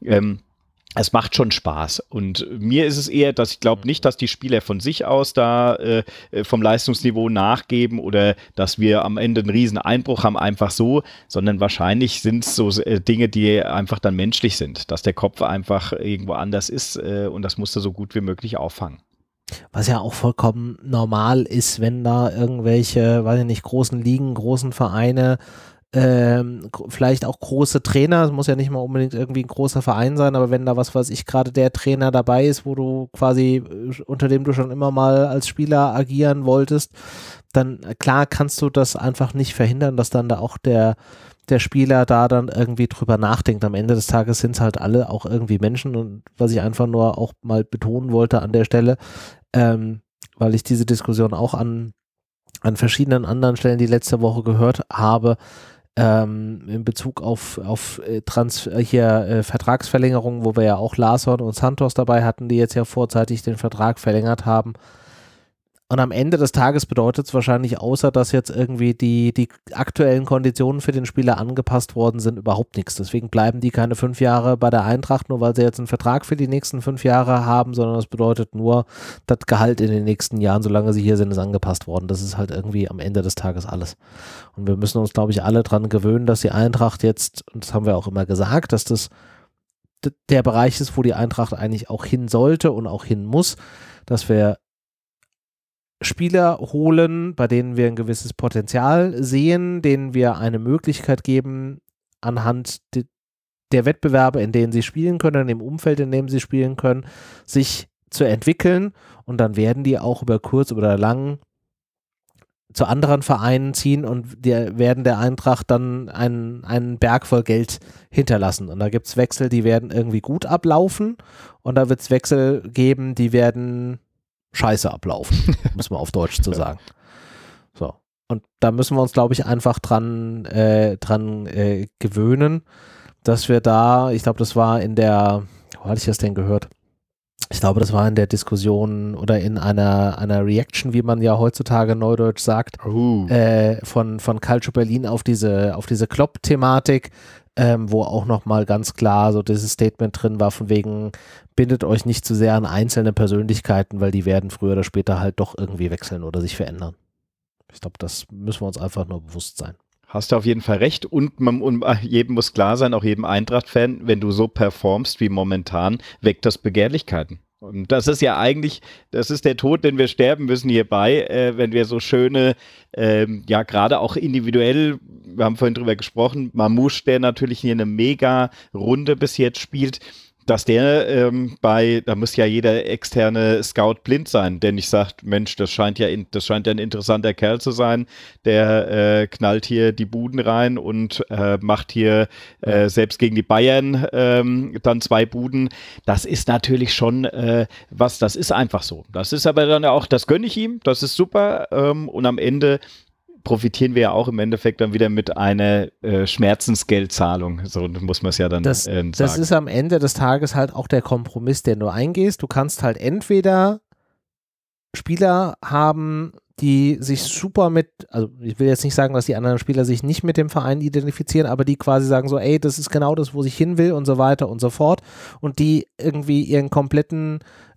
Es macht schon Spaß und mir ist es eher, dass ich glaube nicht, dass die Spieler von sich aus da vom Leistungsniveau nachgeben oder dass wir am Ende einen riesen Einbruch haben, einfach so, sondern wahrscheinlich sind es so Dinge, die einfach dann menschlich sind, dass der Kopf einfach irgendwo anders ist und das musst du so gut wie möglich auffangen. Was ja auch vollkommen normal ist, wenn da irgendwelche, weiß ich nicht, großen Ligen, großen Vereine, vielleicht auch große Trainer, es muss ja nicht mal unbedingt irgendwie ein großer Verein sein, aber wenn da was weiß ich, gerade der Trainer dabei ist, wo du quasi, unter dem du schon immer mal als Spieler agieren wolltest, dann klar kannst du das einfach nicht verhindern, dass dann da auch der Spieler da dann irgendwie drüber nachdenkt. Am Ende des Tages sind es halt alle auch irgendwie Menschen und was ich einfach nur auch mal betonen wollte an der Stelle, weil ich diese Diskussion auch an verschiedenen anderen Stellen die letzte Woche gehört habe, in Bezug auf Vertragsverlängerungen, wo wir ja auch Larsson und Santos dabei hatten, die jetzt ja vorzeitig den Vertrag verlängert haben. Und am Ende des Tages bedeutet es wahrscheinlich, außer dass jetzt irgendwie die aktuellen Konditionen für den Spieler angepasst worden sind, überhaupt nichts. Deswegen bleiben die keine 5 Jahre bei der Eintracht, nur weil sie jetzt einen Vertrag für die nächsten 5 Jahre haben, sondern das bedeutet nur, das Gehalt in den nächsten Jahren, solange sie hier sind, ist angepasst worden. Das ist halt irgendwie am Ende des Tages alles. Und wir müssen uns, glaube ich, alle dran gewöhnen, dass die Eintracht jetzt, und das haben wir auch immer gesagt, dass das der Bereich ist, wo die Eintracht eigentlich auch hin sollte und auch hin muss, dass wir Spieler holen, bei denen wir ein gewisses Potenzial sehen, denen wir eine Möglichkeit geben, anhand der Wettbewerbe, in denen sie spielen können, im Umfeld, in dem sie spielen können, sich zu entwickeln und dann werden die auch über kurz oder lang zu anderen Vereinen ziehen und die werden der Eintracht dann einen Berg voll Geld hinterlassen. Und da gibt es Wechsel, die werden irgendwie gut ablaufen und da wird es Wechsel geben, die werden scheiße ablaufen, muss man auf Deutsch zu sagen. So. Und da müssen wir uns, glaube ich, einfach dran gewöhnen, dass wir da, ich glaube, das war in der, wo hatte ich das denn gehört? Ich glaube, das war in der Diskussion oder in einer Reaction, wie man ja heutzutage neudeutsch sagt, von Calcio Berlin auf diese Klopp-Thematik, wo auch nochmal ganz klar so dieses Statement drin war, von wegen, bindet euch nicht zu sehr an einzelne Persönlichkeiten, weil die werden früher oder später halt doch irgendwie wechseln oder sich verändern. Ich glaube, das müssen wir uns einfach nur bewusst sein. Hast du auf jeden Fall recht und jedem muss klar sein, auch jedem Eintracht-Fan, wenn du so performst wie momentan, weckt das Begehrlichkeiten. Und das ist ja eigentlich, das ist der Tod, den wir sterben müssen hierbei, wenn wir so schöne, ja gerade auch individuell, wir haben vorhin drüber gesprochen, Mamouche, der natürlich hier eine mega Runde bis jetzt spielt, dass der da muss ja jeder externe Scout blind sein, der nicht sagt, Mensch, das scheint ja ein interessanter Kerl zu sein, der knallt hier die Buden rein und macht hier selbst gegen die Bayern dann 2 Buden. Das ist natürlich schon das ist einfach so. Das ist aber dann auch, das gönne ich ihm, das ist super und am Ende profitieren wir ja auch im Endeffekt dann wieder mit einer Schmerzensgeldzahlung. So muss man es ja dann sagen. Das ist am Ende des Tages halt auch der Kompromiss, den du eingehst. Du kannst halt entweder Spieler haben, die sich super also ich will jetzt nicht sagen, dass die anderen Spieler sich nicht mit dem Verein identifizieren, aber die quasi sagen so, ey, das ist genau das, wo ich hin will und so weiter und so fort und die irgendwie ihre komplette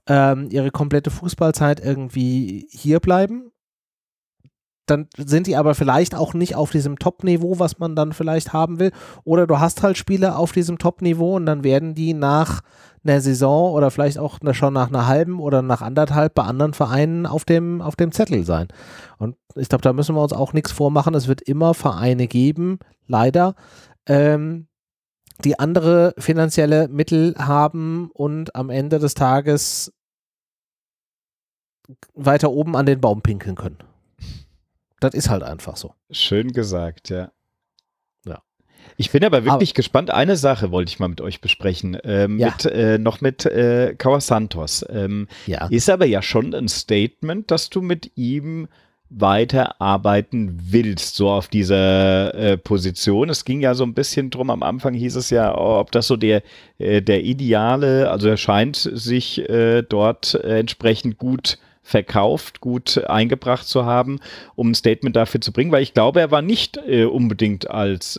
Fußballzeit irgendwie hier bleiben. Dann sind die aber vielleicht auch nicht auf diesem Top-Niveau, was man dann vielleicht haben will. Oder du hast halt Spieler auf diesem Top-Niveau und dann werden die nach einer Saison oder vielleicht auch schon nach einer halben oder nach anderthalb bei anderen Vereinen auf dem Zettel sein. Und ich glaube, da müssen wir uns auch nichts vormachen. Es wird immer Vereine geben, leider, die andere finanzielle Mittel haben und am Ende des Tages weiter oben an den Baum pinkeln können. Das ist halt einfach so. Schön gesagt, ja. Ja. Ich bin aber wirklich gespannt. Eine Sache wollte ich mal mit euch besprechen. Mit Cawas Santos. Ist aber ja schon ein Statement, dass du mit ihm weiterarbeiten willst, so auf dieser Position. Es ging ja so ein bisschen drum, am Anfang hieß es ja, ob das so der Ideale, also er scheint sich dort entsprechend gut verkauft, gut eingebracht zu haben, um ein Statement dafür zu bringen, weil ich glaube, er war nicht unbedingt als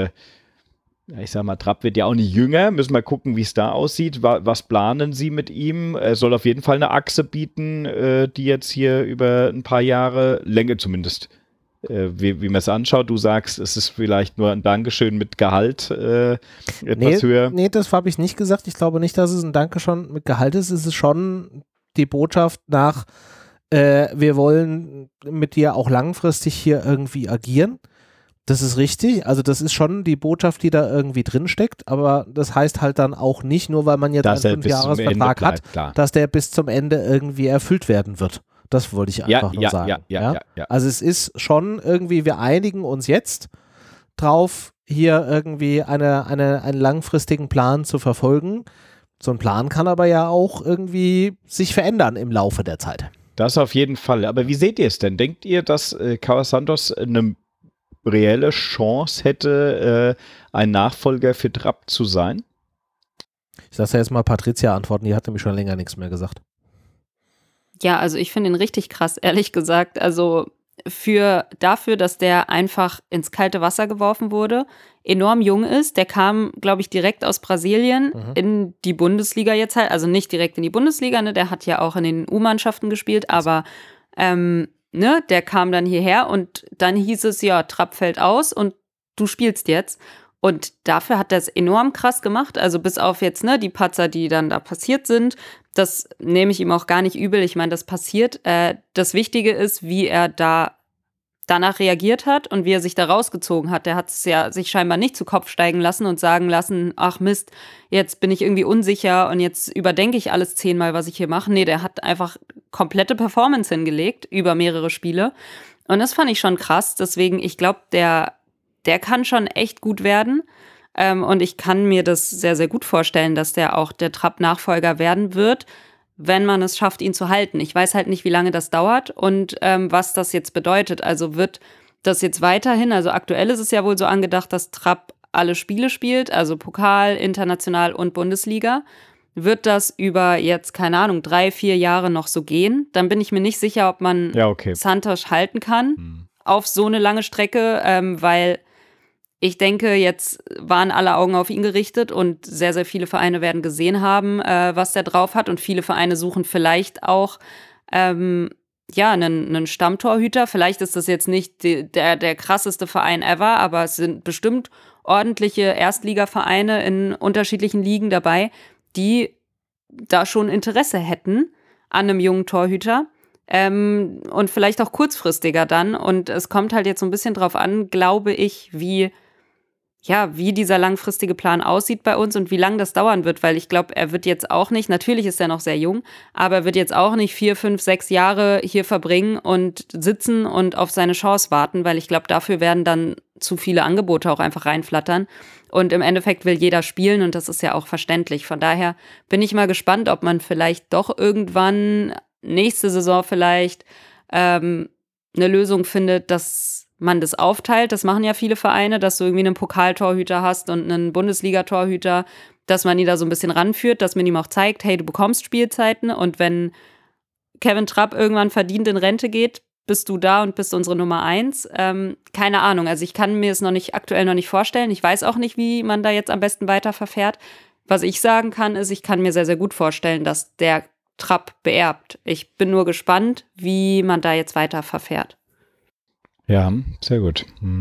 ich sag mal, Trapp wird ja auch nicht jünger, müssen wir gucken, wie es da aussieht. Was planen Sie mit ihm? Er soll auf jeden Fall eine Achse bieten, die jetzt hier über ein paar Jahre, Länge zumindest, wie man es anschaut. Du sagst, es ist vielleicht nur ein Dankeschön mit Gehalt etwas höher. Nee, das habe ich nicht gesagt. Ich glaube nicht, dass es ein Dankeschön mit Gehalt ist. Es ist schon die Botschaft nach, wir wollen mit dir auch langfristig hier irgendwie agieren. Das ist richtig, also das ist schon die Botschaft, die da irgendwie drin steckt, aber das heißt halt dann auch nicht, nur weil man jetzt einen 5-Jahres-Vertrag hat, dass der bis zum Ende irgendwie erfüllt werden wird. Das wollte ich einfach nur sagen. Ja. Also es ist schon irgendwie, wir einigen uns jetzt drauf, hier irgendwie einen langfristigen Plan zu verfolgen. So ein Plan kann aber ja auch irgendwie sich verändern im Laufe der Zeit. Das auf jeden Fall. Aber wie seht ihr es denn? Denkt ihr, dass Cawas Santos eine reelle Chance hätte, ein Nachfolger für Trapp zu sein? Ich lasse ja jetzt mal Patricia antworten, die hat nämlich schon länger nichts mehr gesagt. Ja, also ich finde ihn richtig krass, ehrlich gesagt. Also dafür, dass der einfach ins kalte Wasser geworfen wurde, enorm jung ist. Der kam, glaube ich, direkt aus Brasilien in die Bundesliga jetzt halt. Also nicht direkt in die Bundesliga, ne? Der hat ja auch in den U-Mannschaften gespielt, aber der kam dann hierher und dann hieß es, ja, Trapp fällt aus und du spielst jetzt. Und dafür hat er es enorm krass gemacht. Also bis auf jetzt, die Patzer, die dann da passiert sind, das nehme ich ihm auch gar nicht übel. Ich meine, das passiert. Das Wichtige ist, wie er danach reagiert hat und wie er sich da rausgezogen hat. Der hat es ja sich scheinbar nicht zu Kopf steigen lassen und sagen lassen, ach Mist, jetzt bin ich irgendwie unsicher und jetzt überdenke ich alles 10-mal, was ich hier mache. Nee, der hat einfach komplette Performance hingelegt über mehrere Spiele. Und das fand ich schon krass. Deswegen, ich glaube, der kann schon echt gut werden. Und ich kann mir das sehr, sehr gut vorstellen, dass der auch der Trapp-Nachfolger werden wird, wenn man es schafft, ihn zu halten. Ich weiß halt nicht, wie lange das dauert und was das jetzt bedeutet. Also wird das jetzt weiterhin, also aktuell ist es ja wohl so angedacht, dass Trapp alle Spiele spielt, also Pokal, International und Bundesliga. Wird das über jetzt, keine Ahnung, 3-4 Jahre noch so gehen? Dann bin ich mir nicht sicher, ob man Santos halten kann auf so eine lange Strecke, weil ich denke, jetzt waren alle Augen auf ihn gerichtet und sehr, sehr viele Vereine werden gesehen haben, was der drauf hat. Und viele Vereine suchen vielleicht auch einen Stammtorhüter. Vielleicht ist das jetzt nicht der krasseste Verein ever, aber es sind bestimmt ordentliche Erstligavereine in unterschiedlichen Ligen dabei, die da schon Interesse hätten an einem jungen Torhüter. Und vielleicht auch kurzfristiger dann. Und es kommt halt jetzt so ein bisschen drauf an, glaube ich, wie dieser langfristige Plan aussieht bei uns und wie lange das dauern wird, weil ich glaube, er wird jetzt auch nicht, natürlich ist er noch sehr jung, aber er wird jetzt auch nicht 4, 5, 6 Jahre hier verbringen und sitzen und auf seine Chance warten, weil ich glaube, dafür werden dann zu viele Angebote auch einfach reinflattern und im Endeffekt will jeder spielen und das ist ja auch verständlich. Von daher bin ich mal gespannt, ob man vielleicht doch irgendwann nächste Saison vielleicht eine Lösung findet, dass man das aufteilt. Das machen ja viele Vereine, dass du irgendwie einen Pokaltorhüter hast und einen Bundesliga-Torhüter, dass man ihn da so ein bisschen ranführt, dass man ihm auch zeigt, hey, du bekommst Spielzeiten und wenn Kevin Trapp irgendwann verdient in Rente geht, bist du da und bist unsere Nummer 1. Keine Ahnung, also ich kann mir es aktuell noch nicht vorstellen. Ich weiß auch nicht, wie man da jetzt am besten weiter verfährt. Was ich sagen kann, ist, ich kann mir sehr, sehr gut vorstellen, dass der Trapp beerbt. Ich bin nur gespannt, wie man da jetzt weiter verfährt. Ja, sehr gut.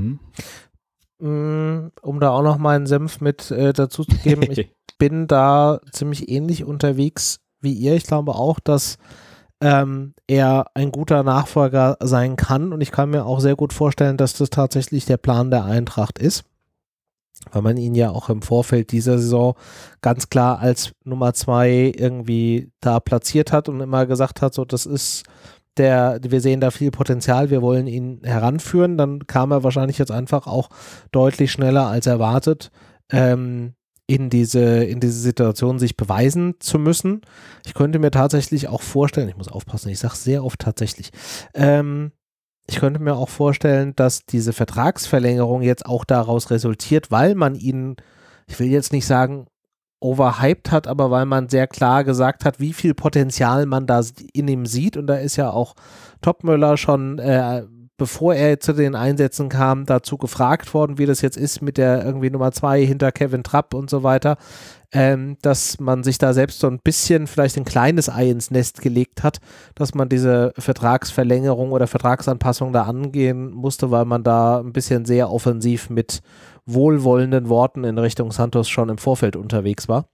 Um da auch noch meinen Senf mit dazu zu geben, ich bin da ziemlich ähnlich unterwegs wie ihr. Ich glaube auch, dass er ein guter Nachfolger sein kann und ich kann mir auch sehr gut vorstellen, dass das tatsächlich der Plan der Eintracht ist, weil man ihn ja auch im Vorfeld dieser Saison ganz klar als Nummer 2 irgendwie da platziert hat und immer gesagt hat, so das ist wir sehen da viel Potenzial, wir wollen ihn heranführen, dann kam er wahrscheinlich jetzt einfach auch deutlich schneller als erwartet in diese Situation sich beweisen zu müssen. Ich könnte mir tatsächlich auch vorstellen, ich muss aufpassen, ich sage sehr oft tatsächlich, ich könnte mir auch vorstellen, dass diese Vertragsverlängerung jetzt auch daraus resultiert, weil man ihn, ich will jetzt nicht sagen, overhyped hat, aber weil man sehr klar gesagt hat, wie viel Potenzial man da in ihm sieht. Und da ist ja auch Topmöller schon, bevor er zu den Einsätzen kam, dazu gefragt worden, wie das jetzt ist mit der irgendwie Nummer 2 hinter Kevin Trapp und so weiter, dass man sich da selbst so ein bisschen vielleicht ein kleines Ei ins Nest gelegt hat, dass man diese Vertragsverlängerung oder Vertragsanpassung da angehen musste, weil man da ein bisschen sehr offensiv mit wohlwollenden Worten in Richtung Santos schon im Vorfeld unterwegs war.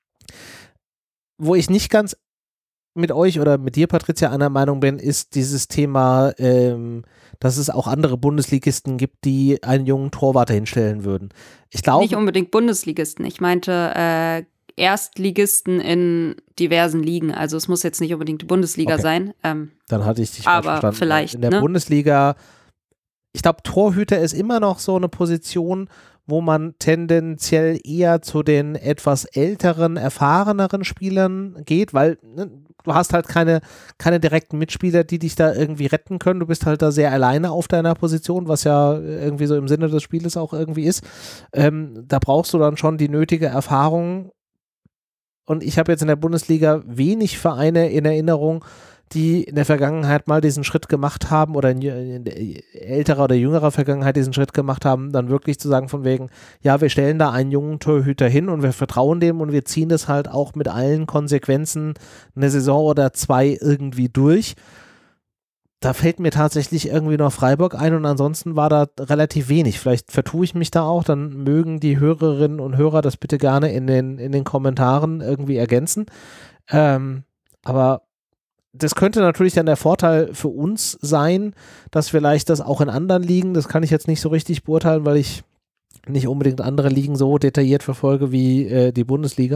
Wo ich nicht ganz mit euch oder mit dir, Patricia, einer Meinung bin, ist dieses Thema, dass es auch andere Bundesligisten gibt, die einen jungen Torwart hinstellen würden. Ich glaube, nicht unbedingt Bundesligisten, ich meinte Erstligisten in diversen Ligen. Also es muss jetzt nicht unbedingt die Bundesliga sein. Dann hatte ich dich aber verstanden. Vielleicht, in der Bundesliga, ich glaube, Torhüter ist immer noch so eine Position, wo man tendenziell eher zu den etwas älteren, erfahreneren Spielern geht, weil du hast halt keine direkten Mitspieler, die dich da irgendwie retten können. Du bist halt da sehr alleine auf deiner Position, was ja irgendwie so im Sinne des Spieles auch irgendwie ist. Da brauchst du dann schon die nötige Erfahrung. Und ich habe jetzt in der Bundesliga wenig Vereine in Erinnerung, die in der Vergangenheit mal diesen Schritt gemacht haben oder in älterer oder jüngerer Vergangenheit diesen Schritt gemacht haben, dann wirklich zu sagen von wegen, ja, wir stellen da einen jungen Torhüter hin und wir vertrauen dem und wir ziehen das halt auch mit allen Konsequenzen eine Saison oder zwei irgendwie durch. Da fällt mir tatsächlich irgendwie noch Freiburg ein und ansonsten war da relativ wenig. Vielleicht vertue ich mich da auch, dann mögen die Hörerinnen und Hörer das bitte gerne in den Kommentaren irgendwie ergänzen. Aber das könnte natürlich dann der Vorteil für uns sein, dass vielleicht das auch in anderen Ligen, das kann ich jetzt nicht so richtig beurteilen, weil ich nicht unbedingt andere Ligen so detailliert verfolge wie die Bundesliga,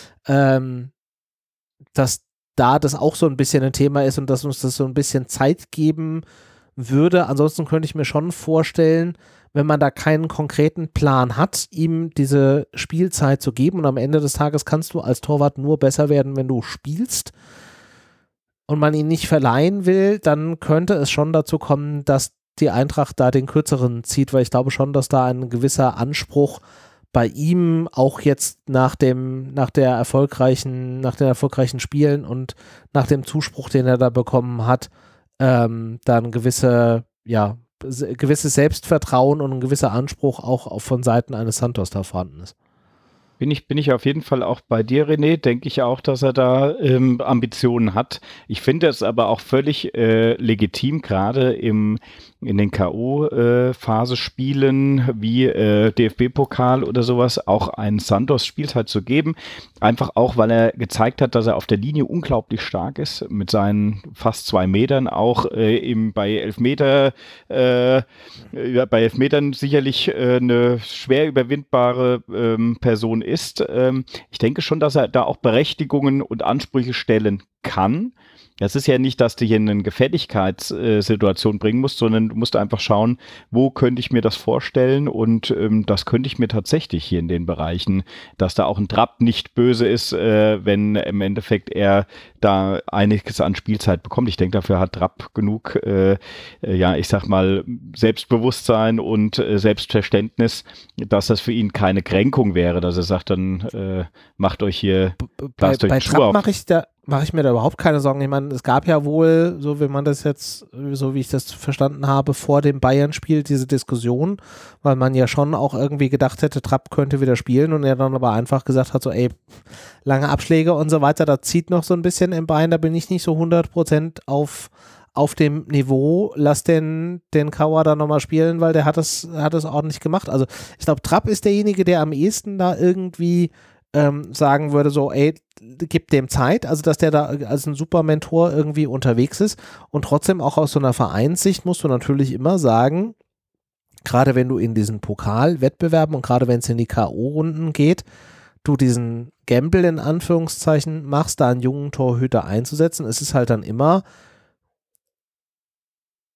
dass da das auch so ein bisschen ein Thema ist und dass uns das so ein bisschen Zeit geben würde. Ansonsten könnte ich mir schon vorstellen, wenn man da keinen konkreten Plan hat, ihm diese Spielzeit zu geben und am Ende des Tages kannst du als Torwart nur besser werden, wenn du spielst, und man ihn nicht verleihen will, dann könnte es schon dazu kommen, dass die Eintracht da den kürzeren zieht, weil ich glaube schon, dass da ein gewisser Anspruch bei ihm auch jetzt nach den erfolgreichen Spielen und nach dem Zuspruch, den er da bekommen hat, dann gewisses Selbstvertrauen und ein gewisser Anspruch auch von Seiten eines Santos da vorhanden ist. Bin ich auf jeden Fall auch bei dir, René. Denke ich auch, dass er da Ambitionen hat. Ich finde es aber auch völlig legitim, gerade in den K.O.-Phase-Spielen wie DFB-Pokal oder sowas, auch einen Santos-Spielzeit zu geben. Einfach auch, weil er gezeigt hat, dass er auf der Linie unglaublich stark ist, mit seinen fast 2 Metern, auch bei Elfmetern sicherlich eine schwer überwindbare Person ist. Ich denke schon, dass er da auch Berechtigungen und Ansprüche stellen kann. Das ist ja nicht, dass du hier eine Gefälligkeitssituation bringen musst, sondern du musst einfach schauen, wo könnte ich mir das vorstellen, und das könnte ich mir tatsächlich hier in den Bereichen, dass da auch ein Trapp nicht böse ist, wenn im Endeffekt er da einiges an Spielzeit bekommt. Ich denke, dafür hat Trapp genug, ich sag mal, Selbstbewusstsein und Selbstverständnis, dass das für ihn keine Kränkung wäre, dass er sagt, dann macht euch hier, bei Trapp mache ich mir da überhaupt keine Sorgen. Ich meine, es gab ja wohl, so wie man das jetzt, so wie ich das verstanden habe, vor dem Bayern-Spiel diese Diskussion, weil man ja schon auch irgendwie gedacht hätte, Trapp könnte wieder spielen, und er dann aber einfach gesagt hat, so lange Abschläge und so weiter, da zieht noch so ein bisschen im Bein, da bin ich nicht so 100% auf dem Niveau, lass den Kauer da nochmal spielen, weil der hat das ordentlich gemacht. Also ich glaube, Trapp ist derjenige, der am ehesten da irgendwie sagen würde, so, gib dem Zeit, also dass der da als ein super Mentor irgendwie unterwegs ist, und trotzdem auch aus so einer Vereinssicht musst du natürlich immer sagen, gerade wenn du in diesen Pokalwettbewerben und gerade wenn es in die K.O.-Runden geht, du diesen Gamble in Anführungszeichen machst, da einen jungen Torhüter einzusetzen, es ist halt dann immer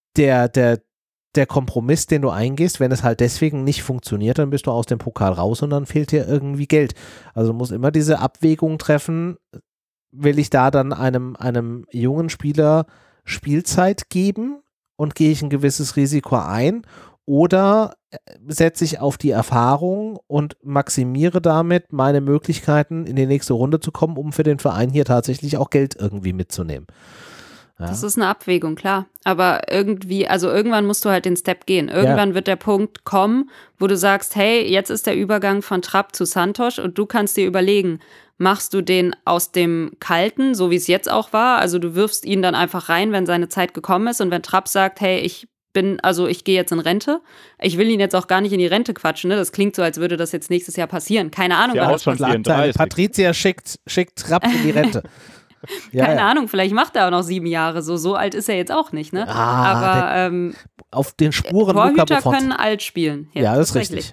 der Kompromiss, den du eingehst, wenn es halt deswegen nicht funktioniert, dann bist du aus dem Pokal raus und dann fehlt dir irgendwie Geld. Also du musst immer diese Abwägung treffen, will ich da dann einem jungen Spieler Spielzeit geben und gehe ich ein gewisses Risiko ein oder setze ich auf die Erfahrung und maximiere damit meine Möglichkeiten, in die nächste Runde zu kommen, um für den Verein hier tatsächlich auch Geld irgendwie mitzunehmen. Ja. Das ist eine Abwägung, klar. Aber irgendwie, also irgendwann musst du halt den Step gehen. Irgendwann wird der Punkt kommen, wo du sagst, hey, jetzt ist der Übergang von Trapp zu Santos und du kannst dir überlegen, machst du den aus dem Kalten, so wie es jetzt auch war? Also du wirfst ihn dann einfach rein, wenn seine Zeit gekommen ist und wenn Trapp sagt, hey, ich gehe jetzt in Rente. Ich will ihn jetzt auch gar nicht in die Rente quatschen. Ne? Das klingt so, als würde das jetzt nächstes Jahr passieren. Keine Ahnung, ja, wann das passiert. Patricia schickt Trapp in die Rente. Keine Ahnung, vielleicht macht er auch noch 7 Jahre. So alt ist er jetzt auch nicht. Ne? Aber auf den Spuren Torhüter können alt spielen. Ja, das ist richtig.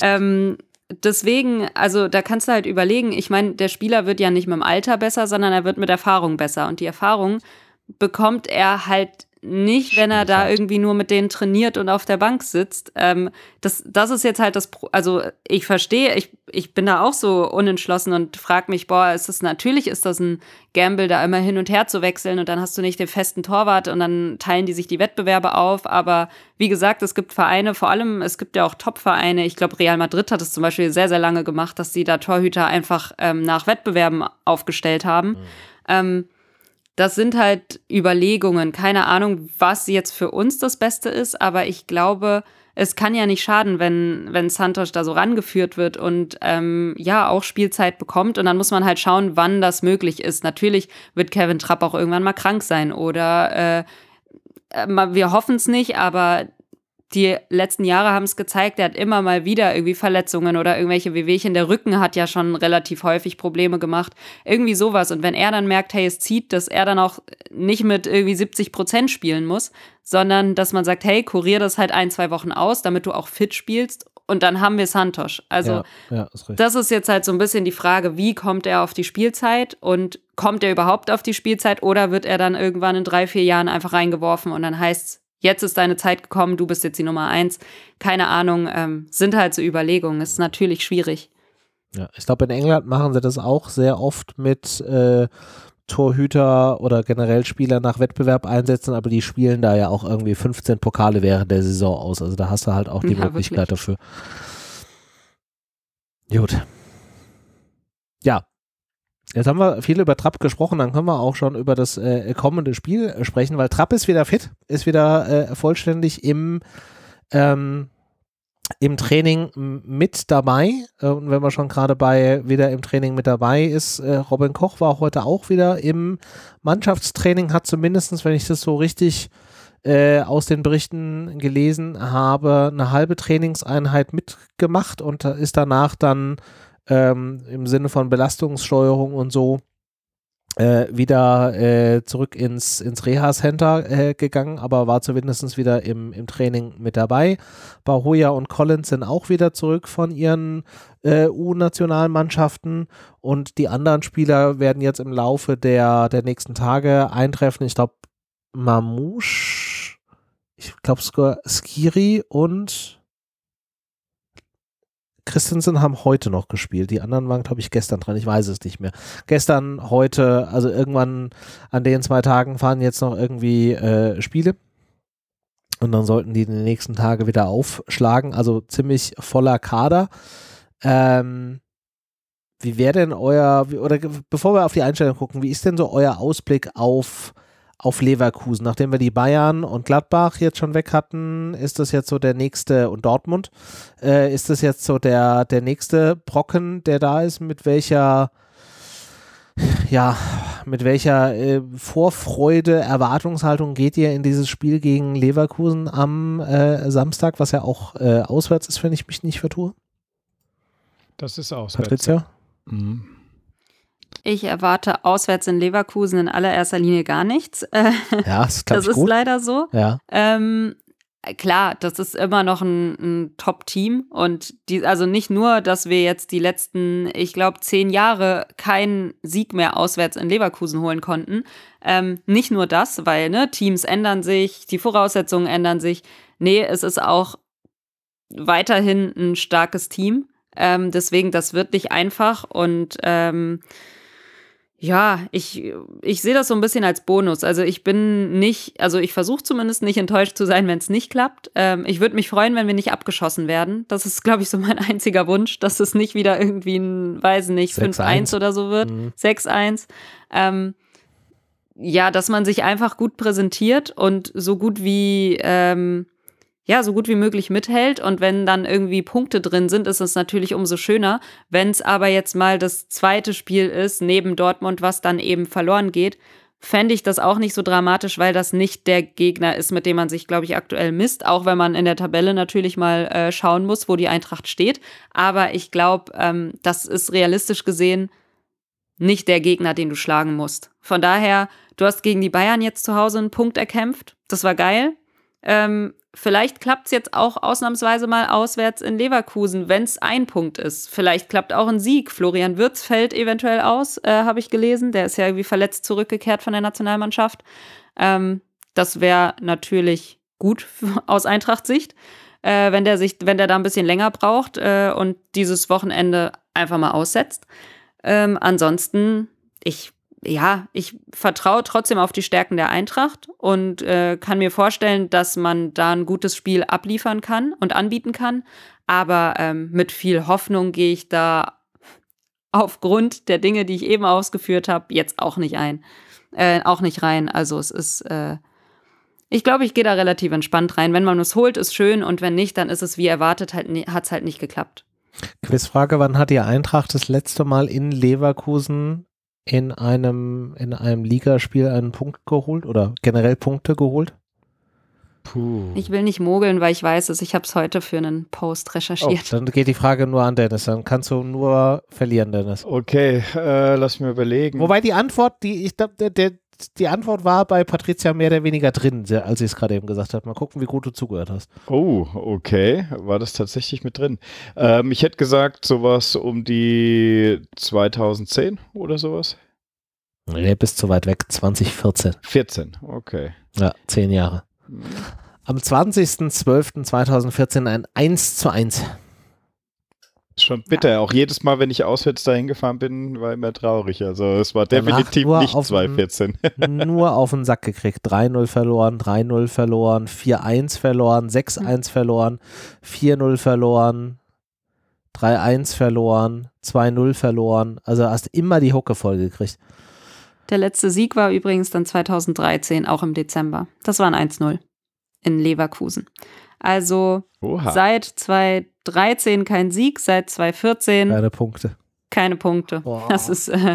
Deswegen, also da kannst du halt überlegen, ich meine, der Spieler wird ja nicht mit dem Alter besser, sondern er wird mit Erfahrung besser. Und die Erfahrung bekommt er halt nicht, wenn er da irgendwie nur mit denen trainiert und auf der Bank sitzt. Das ist jetzt halt also ich verstehe, ich bin da auch so unentschlossen und frage mich, natürlich ist das ein Gamble, da immer hin und her zu wechseln und dann hast du nicht den festen Torwart und dann teilen die sich die Wettbewerbe auf, aber wie gesagt, es gibt Vereine, vor allem, es gibt ja auch Top-Vereine, ich glaube Real Madrid hat es zum Beispiel sehr, sehr lange gemacht, dass sie da Torhüter einfach nach Wettbewerben aufgestellt haben. Das sind halt Überlegungen. Keine Ahnung, was jetzt für uns das Beste ist, aber ich glaube, es kann ja nicht schaden, wenn Santos da so rangeführt wird und auch Spielzeit bekommt. Und dann muss man halt schauen, wann das möglich ist. Natürlich wird Kevin Trapp auch irgendwann mal krank sein oder wir hoffen es nicht, aber die letzten Jahre haben es gezeigt, er hat immer mal wieder irgendwie Verletzungen oder irgendwelche Wehwehchen. Der Rücken hat ja schon relativ häufig Probleme gemacht. Irgendwie sowas. Und wenn er dann merkt, hey, es zieht, dass er dann auch nicht mit irgendwie 70% spielen muss, sondern dass man sagt, hey, kurier das halt 1-2 Wochen aus, damit du auch fit spielst. Und dann haben wir Santos. Also das ist jetzt halt so ein bisschen die Frage, wie kommt er auf die Spielzeit und kommt er überhaupt auf die Spielzeit oder wird er dann irgendwann in 3-4 Jahren einfach reingeworfen und dann heißt's, jetzt ist deine Zeit gekommen, du bist jetzt die Nummer 1. Keine Ahnung, sind halt so Überlegungen. Ist natürlich schwierig. Ja, ich glaube, in England machen sie das auch sehr oft mit Torhüter oder generell Spieler nach Wettbewerb einsetzen, aber die spielen da ja auch irgendwie 15 Pokale während der Saison aus. Also da hast du halt auch die Möglichkeit dafür. Gut. Ja. Jetzt haben wir viel über Trapp gesprochen, dann können wir auch schon über das kommende Spiel sprechen, weil Trapp ist wieder fit, ist wieder vollständig im Training mit dabei. Und wenn man schon gerade wieder im Training mit dabei ist, Robin Koch war heute auch wieder im Mannschaftstraining, hat zumindest, wenn ich das so richtig aus den Berichten gelesen habe, eine halbe Trainingseinheit mitgemacht und ist danach dann im Sinne von Belastungssteuerung und so wieder zurück ins Reha-Center gegangen, aber war zumindest wieder im Training mit dabei. Bahoya und Collins sind auch wieder zurück von ihren U-Nationalmannschaften und die anderen Spieler werden jetzt im Laufe der nächsten Tage eintreffen. Ich glaube, Mamouche, ich glaube sogar Skiri und Christensen haben heute noch gespielt. Die anderen waren, glaube ich, gestern dran. Ich weiß es nicht mehr. Gestern, heute, also irgendwann an den 2 Tagen fahren jetzt noch irgendwie Spiele. Und dann sollten die in den nächsten Tagen wieder aufschlagen. Also ziemlich voller Kader. Wie wäre denn bevor wir auf die Einstellung gucken, wie ist denn so euer Ausblick auf Leverkusen? Nachdem wir die Bayern und Gladbach jetzt schon weg hatten, ist das jetzt so der nächste, und Dortmund, ist das jetzt so der nächste Brocken, der da ist? Mit welcher Vorfreude, Erwartungshaltung geht ihr in dieses Spiel gegen Leverkusen am Samstag, was ja auch auswärts ist, wenn ich mich nicht vertue? Das ist auswärts. Patricia? Mhm. Ich erwarte auswärts in Leverkusen in allererster Linie gar nichts. Ja, das ist gut. leider so. Ja. klar, das ist immer noch ein Top-Team und also nicht nur, dass wir jetzt die letzten, ich glaube, 10 Jahre keinen Sieg mehr auswärts in Leverkusen holen konnten. Nicht nur das, weil Teams ändern sich, die Voraussetzungen ändern sich. Nee, es ist auch weiterhin ein starkes Team. Deswegen, das wird nicht einfach und ja, ich sehe das so ein bisschen als Bonus. Also ich versuche zumindest nicht enttäuscht zu sein, wenn es nicht klappt. Ich würde mich freuen, wenn wir nicht abgeschossen werden. Das ist, glaube ich, so mein einziger Wunsch, dass es nicht wieder irgendwie ein, weiß nicht, 5-1 oder so wird. 6-1. Ja, dass man sich einfach gut präsentiert und so gut wie möglich mithält. Und wenn dann irgendwie Punkte drin sind, ist es natürlich umso schöner. Wenn es aber jetzt mal das zweite Spiel ist, neben Dortmund, was dann eben verloren geht, fände ich das auch nicht so dramatisch, weil das nicht der Gegner ist, mit dem man sich, glaube ich, aktuell misst. Auch wenn man in der Tabelle natürlich mal schauen muss, wo die Eintracht steht. Aber ich glaube, das ist realistisch gesehen nicht der Gegner, den du schlagen musst. Von daher, du hast gegen die Bayern jetzt zu Hause einen Punkt erkämpft. Das war geil. Vielleicht klappt es jetzt auch ausnahmsweise mal auswärts in Leverkusen, wenn es ein Punkt ist. Vielleicht klappt auch ein Sieg. Florian Wirtz fällt eventuell aus, habe ich gelesen. Der ist ja irgendwie verletzt zurückgekehrt von der Nationalmannschaft. Das wäre natürlich gut aus Eintracht-Sicht, wenn der da ein bisschen länger braucht und dieses Wochenende einfach mal aussetzt. Ansonsten, ich vertraue trotzdem auf die Stärken der Eintracht und kann mir vorstellen, dass man da ein gutes Spiel abliefern kann und anbieten kann. Aber mit viel Hoffnung gehe ich da aufgrund der Dinge, die ich eben ausgeführt habe, jetzt auch nicht rein. Also es ist, ich glaube, ich gehe da relativ entspannt rein. Wenn man es holt, ist schön und wenn nicht, dann ist es wie erwartet, hat es halt nicht geklappt. Quizfrage, wann hat die Eintracht das letzte Mal in Leverkusen in einem Ligaspiel einen Punkt geholt oder generell Punkte geholt? Puh. Ich will nicht mogeln, weil ich weiß es. Ich habe es heute für einen Post recherchiert. Oh, dann geht die Frage nur an Dennis. Dann kannst du nur verlieren, Dennis. Okay, lass mir überlegen. Wobei die Antwort, die Antwort war bei Patricia mehr oder weniger drin, als sie es gerade eben gesagt hat. Mal gucken, wie gut du zugehört hast. Oh, okay. War das tatsächlich mit drin? Ich hätte gesagt, sowas um die 2010 oder sowas. Nee, bist zu weit weg. 2014. 14, okay. Ja, 10 Jahre. Am 20.12.2014 ein 1:1. Ist schon bitter. Auch jedes Mal, wenn ich auswärts dahin gefahren bin, war immer traurig. Also es war definitiv nicht 2014. Nur auf den Sack gekriegt. 3-0 verloren, 3-0 verloren, 4-1 verloren, 6-1 verloren, 4-0 verloren, 3-1 verloren, 2-0 verloren. Also hast immer die Hucke voll gekriegt. Der letzte Sieg war übrigens dann 2013, auch im Dezember. Das war ein 1-0 in Leverkusen. Also seit 2013 kein Sieg, seit 2014 keine Punkte. Boah. Das ist eine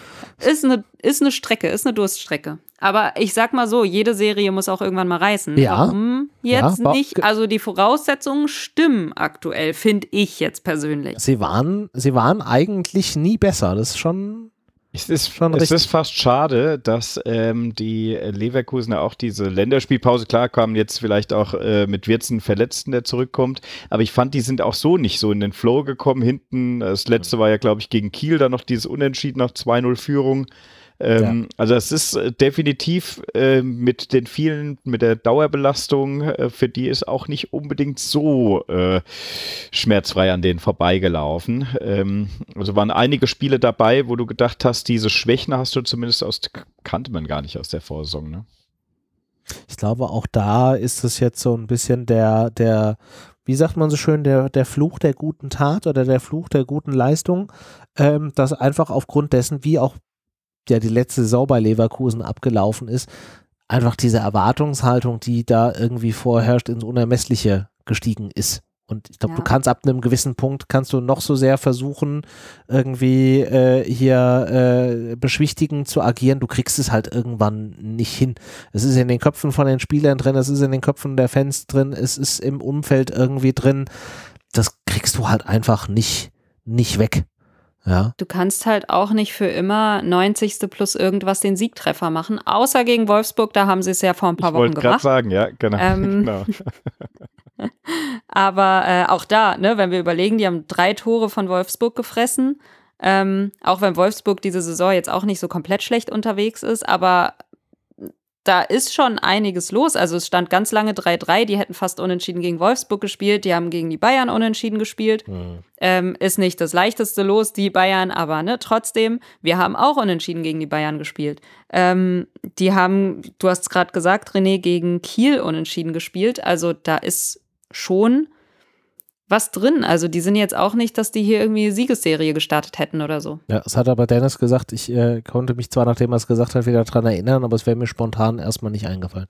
Strecke, ist eine Durststrecke. Aber ich sag mal so, jede Serie muss auch irgendwann mal reißen. Ja. Warum jetzt nicht? Also die Voraussetzungen stimmen aktuell, finde ich jetzt persönlich. Sie waren eigentlich nie besser. Das ist schon... Es ist fast schade, dass die Leverkusener auch diese Länderspielpause, klar kamen jetzt vielleicht auch mit Wirtz einen Verletzten, der zurückkommt, aber ich fand, die sind auch so nicht so in den Flow gekommen hinten. Das letzte war ja, glaube ich, gegen Kiel, dann noch dieses Unentschieden nach 2-0 Führung. Also es ist definitiv mit der Dauerbelastung, für die ist auch nicht unbedingt so schmerzfrei an denen vorbeigelaufen. Also waren einige Spiele dabei, wo du gedacht hast, diese Schwächen hast du zumindest kannte man gar nicht aus der Vorsaison, ne? Ich glaube, auch da ist es jetzt so ein bisschen der wie sagt man so schön, der Fluch der guten Tat oder der Fluch der guten Leistung, dass einfach aufgrund dessen, wie auch die letzte Saison bei Leverkusen abgelaufen ist, einfach diese Erwartungshaltung, die da irgendwie vorherrscht, ins Unermessliche gestiegen ist. Und ich glaube, du kannst ab einem gewissen Punkt, kannst du noch so sehr versuchen, irgendwie hier beschwichtigend zu agieren, du kriegst es halt irgendwann nicht hin. Es ist in den Köpfen von den Spielern drin, es ist in den Köpfen der Fans drin, es ist im Umfeld irgendwie drin. Das kriegst du halt einfach nicht weg. Ja. Du kannst halt auch nicht für immer 90. plus irgendwas den Siegtreffer machen, außer gegen Wolfsburg, da haben sie es ja vor ein paar Wochen gemacht. Ich wollte gerade sagen, ja, genau. Aber auch da, ne, wenn wir überlegen, die haben 3 Tore von Wolfsburg gefressen. Auch wenn Wolfsburg diese Saison jetzt auch nicht so komplett schlecht unterwegs ist, aber da ist schon einiges los. Also es stand ganz lange 3-3, die hätten fast unentschieden gegen Wolfsburg gespielt, die haben gegen die Bayern unentschieden gespielt. Ist nicht das leichteste Los, die Bayern, aber ne, trotzdem, wir haben auch unentschieden gegen die Bayern gespielt. Die haben, du hast es gerade gesagt, René, gegen Kiel unentschieden gespielt. Also da ist schon was drin. Also die sind jetzt auch nicht, dass die hier irgendwie eine Siegesserie gestartet hätten oder so. Ja, es hat aber Dennis gesagt, ich konnte mich zwar, nachdem er es gesagt hat, wieder daran erinnern, aber es wäre mir spontan erstmal nicht eingefallen.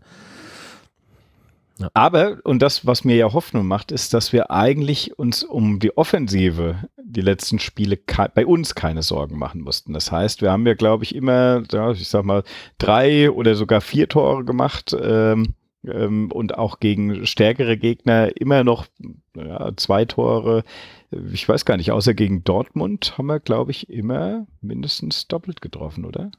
Ja. Aber, und das, was mir ja Hoffnung macht, ist, dass wir eigentlich uns um die Offensive die letzten Spiele bei uns keine Sorgen machen mussten. Das heißt, wir haben ja, glaube ich, immer, ja, ich sag mal, 3 oder sogar 4 Tore gemacht, und auch gegen stärkere Gegner immer noch 2 Tore. Ich weiß gar nicht, außer gegen Dortmund haben wir, glaube ich, immer mindestens doppelt getroffen, oder?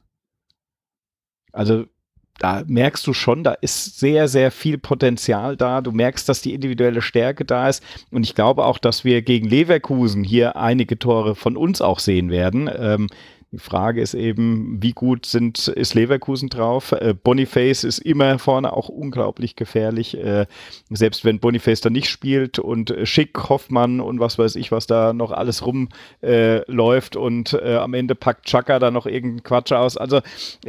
Also da merkst du schon, da ist sehr, sehr viel Potenzial da. Du merkst, dass die individuelle Stärke da ist. Und ich glaube auch, dass wir gegen Leverkusen hier einige Tore von uns auch sehen werden. Die Frage ist eben, wie gut ist Leverkusen drauf? Boniface ist immer vorne auch unglaublich gefährlich. Selbst wenn Boniface da nicht spielt und Schick, Hoffmann und was weiß ich, was da noch alles rumläuft und am Ende packt Xhaka da noch irgendeinen Quatsch aus. Also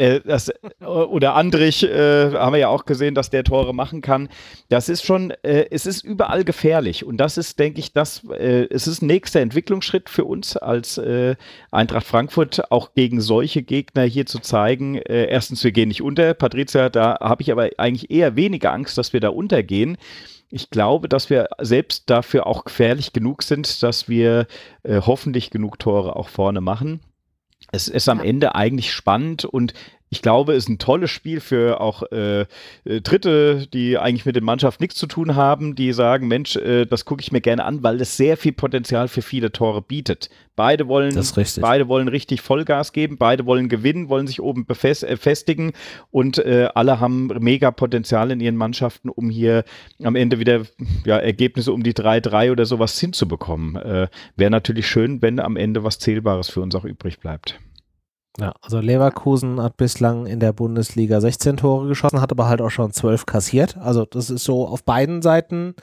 oder Andrich haben wir ja auch gesehen, dass der Tore machen kann. Das ist schon, es ist überall gefährlich und das ist, denke ich, es ist ein nächster Entwicklungsschritt für uns als Eintracht Frankfurt, auch gegen solche Gegner hier zu zeigen, erstens, wir gehen nicht unter. Patricia, da habe ich aber eigentlich eher weniger Angst, dass wir da untergehen. Ich glaube, dass wir selbst dafür auch gefährlich genug sind, dass wir hoffentlich genug Tore auch vorne machen. Es ist am Ende eigentlich spannend und ich glaube, es ist ein tolles Spiel für auch Dritte, die eigentlich mit der Mannschaft nichts zu tun haben, die sagen, Mensch, das gucke ich mir gerne an, weil es sehr viel Potenzial für viele Tore bietet. Beide wollen richtig Vollgas geben, beide wollen gewinnen, wollen sich oben festigen und alle haben mega Potenzial in ihren Mannschaften, um hier am Ende wieder Ergebnisse um die 3-3 oder sowas hinzubekommen. Wäre natürlich schön, wenn am Ende was Zählbares für uns auch übrig bleibt. Ja, also Leverkusen hat bislang in der Bundesliga 16 Tore geschossen, hat aber halt auch schon 12 kassiert. Also das ist so auf beiden Seiten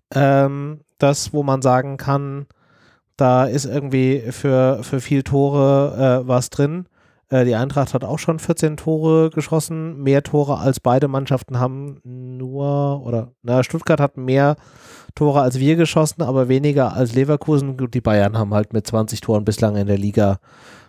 das, wo man sagen kann, da ist irgendwie für viel Tore was drin. Die Eintracht hat auch schon 14 Tore geschossen, mehr Tore als beide Mannschaften haben Stuttgart hat mehr Tore als wir geschossen, aber weniger als Leverkusen. Die Bayern haben halt mit 20 Toren bislang in der Liga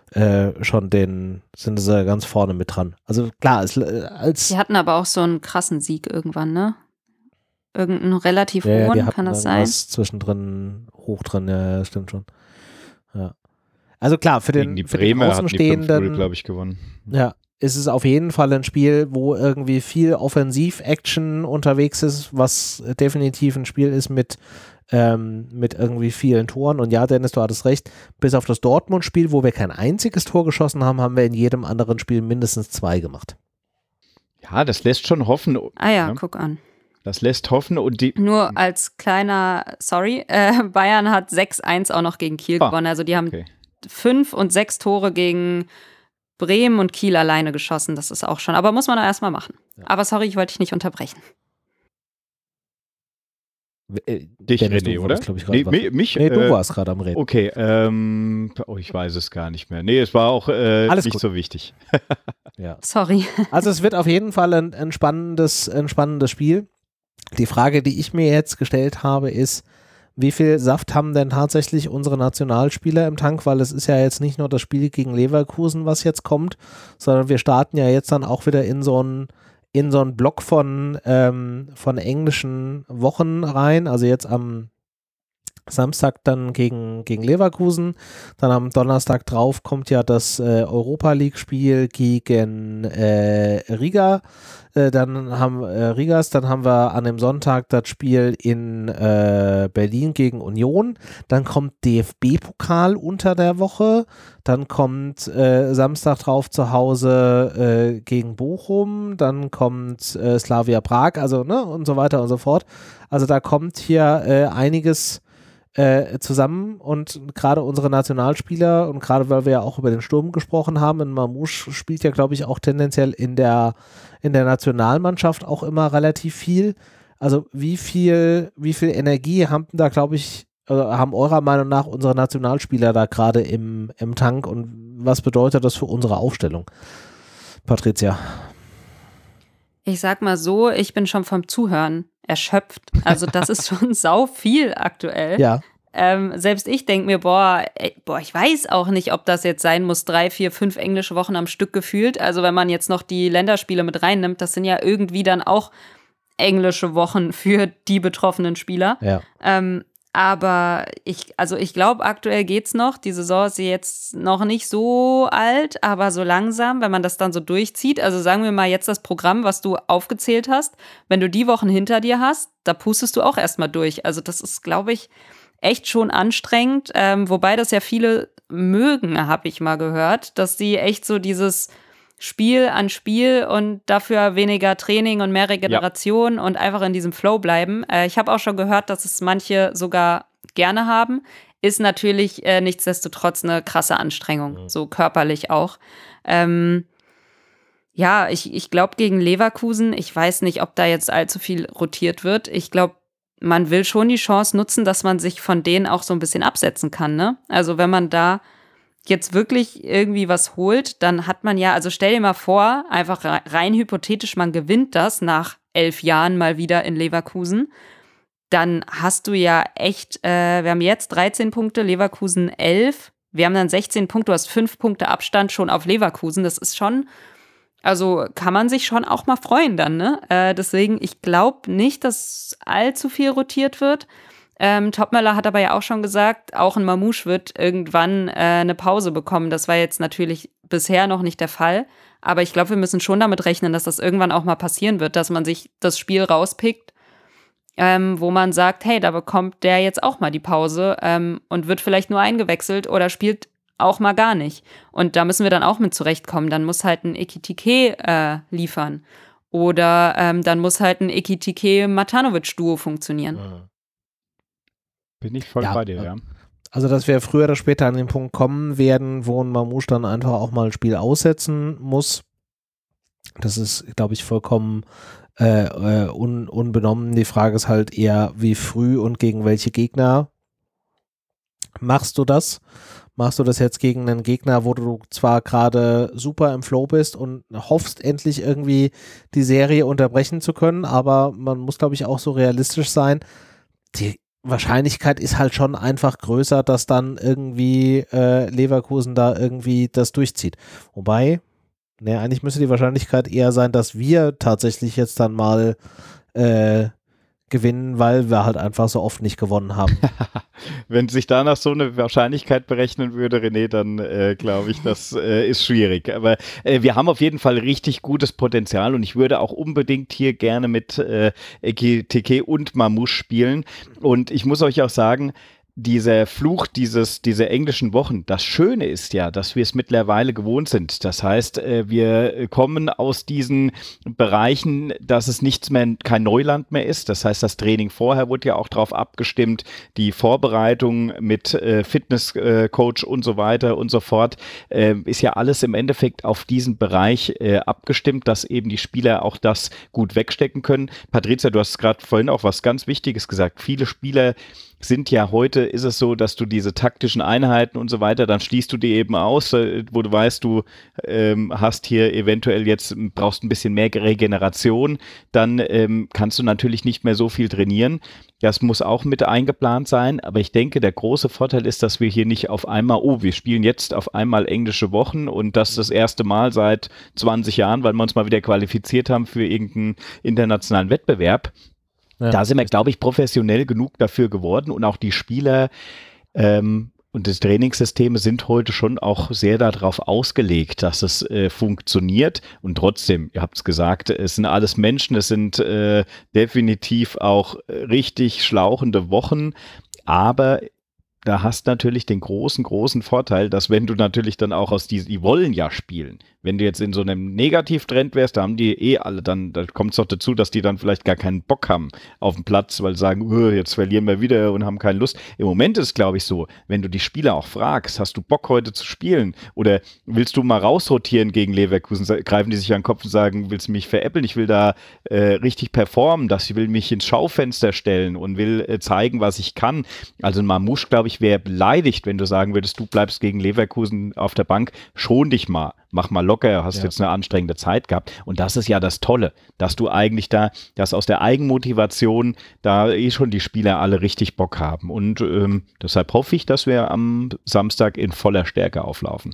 sind sie ganz vorne mit dran. Also klar, die hatten aber auch so einen krassen Sieg irgendwann, ne? Irgendeinen relativ hohen, kann das sein? Zwischendrin hoch drin, ja, stimmt schon. Ja. Also klar, für den Außenstehenden, glaube ich, gewonnen. Ja, ist es auf jeden Fall ein Spiel, wo irgendwie viel Offensiv-Action unterwegs ist, was definitiv ein Spiel ist mit irgendwie vielen Toren. Und ja, Dennis, du hattest recht, bis auf das Dortmund-Spiel, wo wir kein einziges Tor geschossen haben, haben wir in jedem anderen Spiel mindestens 2 gemacht. Ja, das lässt schon hoffen. Guck an. Das lässt hoffen und nur als kleiner, Bayern hat 6-1 auch noch gegen Kiel gewonnen. Also die haben 5 und 6 Tore gegen Bremen und Kiel alleine geschossen. Das ist auch schon, aber muss man doch erstmal machen. Ja. Aber sorry, ich wollte dich nicht unterbrechen. Dich, René, oder? Mich? Du warst gerade am Reden. Okay, ich weiß es gar nicht mehr. Nee, es war auch nicht gut. So wichtig. Ja. Sorry. Also es wird auf jeden Fall ein spannendes Spiel. Die Frage, die ich mir jetzt gestellt habe, ist, wie viel Saft haben denn tatsächlich unsere Nationalspieler im Tank? Weil es ist ja jetzt nicht nur das Spiel gegen Leverkusen, was jetzt kommt, sondern wir starten ja jetzt dann auch wieder in so einen Block von englischen Wochen rein. Also jetzt am Samstag dann gegen Leverkusen. Dann am Donnerstag drauf kommt ja das Europa-League-Spiel gegen Riga. Dann haben wir an dem Sonntag das Spiel in Berlin gegen Union. Dann kommt DFB-Pokal unter der Woche. Dann kommt Samstag drauf zu Hause gegen Bochum. Dann kommt Slavia Prag, also ne, und so weiter und so fort. Also da kommt hier einiges zusammen und gerade unsere Nationalspieler und gerade weil wir ja auch über den Sturm gesprochen haben, und Mamouche spielt ja, glaube ich, auch tendenziell in der Nationalmannschaft auch immer relativ viel. Also wie viel Energie haben da, glaube ich, haben eurer Meinung nach unsere Nationalspieler da gerade im Tank und was bedeutet das für unsere Aufstellung? Patricia. Ich sag mal so, ich bin schon vom Zuhören erschöpft. Also das ist schon sau viel aktuell. Ja. Selbst ich denke mir, ich weiß auch nicht, ob das jetzt sein muss, 3, 4, 5 englische Wochen am Stück gefühlt. Also wenn man jetzt noch die Länderspiele mit reinnimmt, das sind ja irgendwie dann auch englische Wochen für die betroffenen Spieler. Ja. Aber ich glaube, aktuell geht's noch. Die Saison ist jetzt noch nicht so alt, aber so langsam, wenn man das dann so durchzieht. Also sagen wir mal jetzt das Programm, was du aufgezählt hast. Wenn du die Wochen hinter dir hast, da pustest du auch erstmal durch. Also das ist, glaube ich, echt schon anstrengend. Wobei das ja viele mögen, habe ich mal gehört, dass die echt so dieses Spiel an Spiel und dafür weniger Training und mehr Regeneration und einfach in diesem Flow bleiben. Ich habe auch schon gehört, dass es manche sogar gerne haben. Ist natürlich nichtsdestotrotz eine krasse Anstrengung, so körperlich auch. Ich glaube gegen Leverkusen, ich weiß nicht, ob da jetzt allzu viel rotiert wird. Ich glaube, man will schon die Chance nutzen, dass man sich von denen auch so ein bisschen absetzen kann, ne? Also wenn man da jetzt wirklich irgendwie was holt, dann hat man ja, also stell dir mal vor, einfach rein hypothetisch, man gewinnt das nach 11 Jahren mal wieder in Leverkusen, dann hast du ja echt, wir haben jetzt 13 Punkte, Leverkusen 11, wir haben dann 16 Punkte, du hast 5 Punkte Abstand schon auf Leverkusen, das ist schon, also kann man sich schon auch mal freuen dann, ne? Deswegen, ich glaube nicht, dass allzu viel rotiert wird. Topmöller hat aber ja auch schon gesagt, auch ein Mamouche wird irgendwann eine Pause bekommen. Das war jetzt natürlich bisher noch nicht der Fall. Aber ich glaube, wir müssen schon damit rechnen, dass das irgendwann auch mal passieren wird, dass man sich das Spiel rauspickt, wo man sagt, hey, da bekommt der jetzt auch mal die Pause und wird vielleicht nur eingewechselt oder spielt auch mal gar nicht. Und da müssen wir dann auch mit zurechtkommen. Dann muss halt ein Ekitike liefern. Oder dann muss halt ein Ekitike-Matanovic-Duo funktionieren. Bin ich voll bei dir, ja. Also, dass wir früher oder später an den Punkt kommen werden, wo ein Mamouche dann einfach auch mal ein Spiel aussetzen muss. Das ist, glaube ich, vollkommen unbenommen. Die Frage ist halt eher, wie früh und gegen welche Gegner machst du das? Machst du das jetzt gegen einen Gegner, wo du zwar gerade super im Flow bist und hoffst, endlich irgendwie die Serie unterbrechen zu können, aber man muss, glaube ich, auch so realistisch sein. Die Wahrscheinlichkeit ist halt schon einfach größer, dass dann irgendwie Leverkusen da irgendwie das durchzieht. Wobei, eigentlich müsste die Wahrscheinlichkeit eher sein, dass wir tatsächlich jetzt dann mal gewinnen, weil wir halt einfach so oft nicht gewonnen haben. Wenn sich danach so eine Wahrscheinlichkeit berechnen würde, René, dann glaube ich, das ist schwierig. Aber wir haben auf jeden Fall richtig gutes Potenzial und ich würde auch unbedingt hier gerne mit Ekitike und Mamouche spielen. Und ich muss euch auch sagen, dieser Fluch dieser englischen Wochen, das Schöne ist ja, dass wir es mittlerweile gewohnt sind. Das heißt, wir kommen aus diesen Bereichen, dass es kein Neuland mehr ist. Das heißt, das Training vorher wurde ja auch darauf abgestimmt, die Vorbereitung mit Fitnesscoach und so weiter und so fort, ist ja alles im Endeffekt auf diesen Bereich abgestimmt, dass eben die Spieler auch das gut wegstecken können. Patricia, du hast gerade vorhin auch was ganz Wichtiges gesagt. Viele Spieler sind ja heute, ist es so, dass du diese taktischen Einheiten und so weiter, dann schließt du die eben aus, wo du weißt, du hast hier eventuell brauchst ein bisschen mehr Regeneration, dann kannst du natürlich nicht mehr so viel trainieren. Das muss auch mit eingeplant sein, aber ich denke, der große Vorteil ist, dass wir hier nicht auf einmal, wir spielen jetzt auf einmal englische Wochen und das erste Mal seit 20 Jahren, weil wir uns mal wieder qualifiziert haben für irgendeinen internationalen Wettbewerb. Da sind wir, glaube ich, professionell genug dafür geworden und auch die Spieler und das Trainingssysteme sind heute schon auch sehr darauf ausgelegt, dass es funktioniert und trotzdem, ihr habt es gesagt, es sind alles Menschen, es sind definitiv auch richtig schlauchende Wochen, aber da hast natürlich den großen Vorteil, dass wenn du natürlich dann auch die wollen ja spielen. Wenn du jetzt in so einem Negativtrend wärst, da haben die alle dann, da kommt es doch dazu, dass die dann vielleicht gar keinen Bock haben auf dem Platz, weil sie sagen, jetzt verlieren wir wieder und haben keine Lust. Im Moment ist es, glaube ich, so, wenn du die Spieler auch fragst, hast du Bock heute zu spielen oder willst du mal rausrotieren gegen Leverkusen, greifen die sich an den Kopf und sagen, willst du mich veräppeln, ich will da richtig performen, ich will mich ins Schaufenster stellen und will zeigen, was ich kann. Also ein Mamouche, glaube ich, wäre beleidigt, wenn du sagen würdest, du bleibst gegen Leverkusen auf der Bank, schon dich mal. Mach mal locker, hast jetzt eine anstrengende Zeit gehabt. Und das ist ja das Tolle, dass du eigentlich dass aus der Eigenmotivation da schon die Spieler alle richtig Bock haben. Und deshalb hoffe ich, dass wir am Samstag in voller Stärke auflaufen.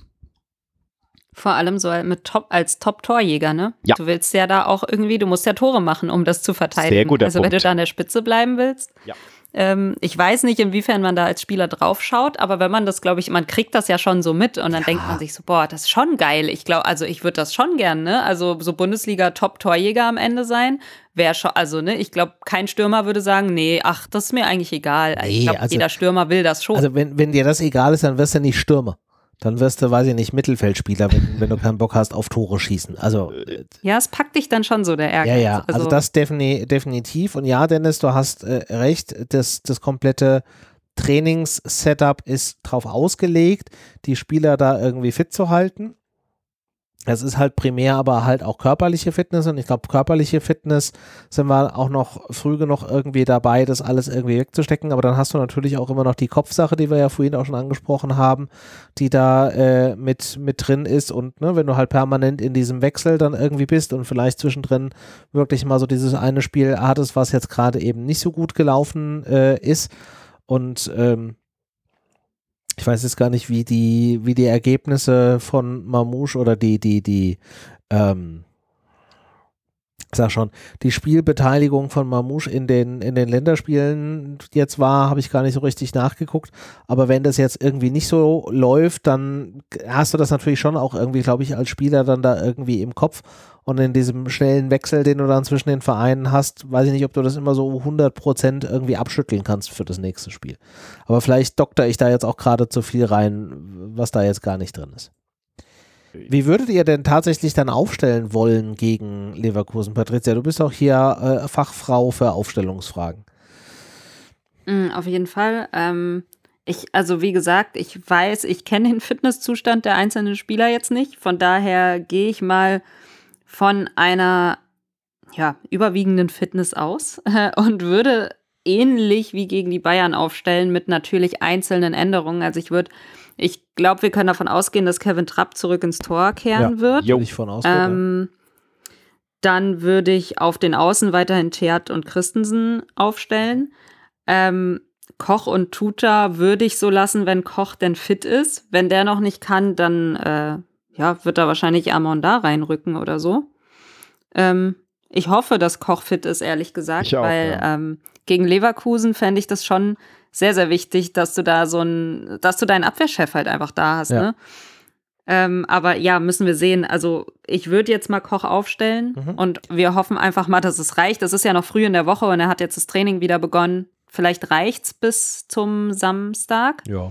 Vor allem so als Top-Torjäger, ne? Ja. Du willst ja da auch irgendwie, du musst ja Tore machen, um das zu verteidigen. Sehr guter Also Punkt. wenn du da an der Spitze bleiben willst. Ja. Ich weiß nicht, inwiefern man da als Spieler drauf schaut, aber wenn man das, glaube ich, man kriegt das ja schon so mit und dann denkt man sich so, boah, das ist schon geil. Ich glaube, also ich würde das schon gern, ne? Also so Bundesliga-Top-Torjäger am Ende sein, wäre schon, also ne, ich glaube, kein Stürmer würde sagen, nee, ach, das ist mir eigentlich egal. Nee, ich glaube, also, jeder Stürmer will das schon. Also wenn dir das egal ist, dann wirst du nicht Stürmer. Dann wirst du, weiß ich nicht, Mittelfeldspieler, wenn du keinen Bock hast auf Tore schießen. Also ja, es packt dich dann schon so, der Ehrgeiz. Ja, also das definitiv. Und ja, Dennis, du hast recht, das komplette Trainingssetup ist drauf ausgelegt, die Spieler da irgendwie fit zu halten. Es ist halt primär aber halt auch körperliche Fitness und ich glaube, körperliche Fitness sind wir auch noch früh genug irgendwie dabei, das alles irgendwie wegzustecken, aber dann hast du natürlich auch immer noch die Kopfsache, die wir ja vorhin auch schon angesprochen haben, die da mit drin ist und ne, wenn du halt permanent in diesem Wechsel dann irgendwie bist und vielleicht zwischendrin wirklich mal so dieses eine Spiel hattest, was jetzt gerade eben nicht so gut gelaufen ist und ich weiß jetzt gar nicht, wie die Ergebnisse von Mamouche oder die Spielbeteiligung von Mamouche in den Länderspielen jetzt war, habe ich gar nicht so richtig nachgeguckt. Aber wenn das jetzt irgendwie nicht so läuft, dann hast du das natürlich schon auch irgendwie, glaube ich, als Spieler dann da irgendwie im Kopf. Und in diesem schnellen Wechsel, den du dann zwischen den Vereinen hast, weiß ich nicht, ob du das immer so 100% irgendwie abschütteln kannst für das nächste Spiel. Aber vielleicht dokter ich da jetzt auch gerade zu viel rein, was da jetzt gar nicht drin ist. Wie würdet ihr denn tatsächlich dann aufstellen wollen gegen Leverkusen, Patricia? Du bist auch hier Fachfrau für Aufstellungsfragen. Auf jeden Fall. Also wie gesagt, ich weiß, ich kenne den Fitnesszustand der einzelnen Spieler jetzt nicht. Von daher gehe ich mal von einer überwiegenden Fitness aus und würde ähnlich wie gegen die Bayern aufstellen mit natürlich einzelnen Änderungen. Also ich glaube, wir können davon ausgehen, dass Kevin Trapp zurück ins Tor kehren wird. Würde ich von ausgehen, Dann würde ich auf den Außen weiterhin Theat und Christensen aufstellen. Koch und Tuta würde ich so lassen, wenn Koch denn fit ist. Wenn der noch nicht kann, dann wird da wahrscheinlich Amon da reinrücken oder so. Ich hoffe, dass Koch fit ist, ehrlich gesagt, ich auch, weil gegen Leverkusen fände ich das schon sehr, sehr wichtig, dass du da dass du deinen Abwehrchef halt einfach da hast, ja. Ne? Aber ja, müssen wir sehen. Also ich würde jetzt mal Koch aufstellen und wir hoffen einfach mal, dass es reicht. Es ist ja noch früh in der Woche und er hat jetzt das Training wieder begonnen. Vielleicht reicht's bis zum Samstag. Ja.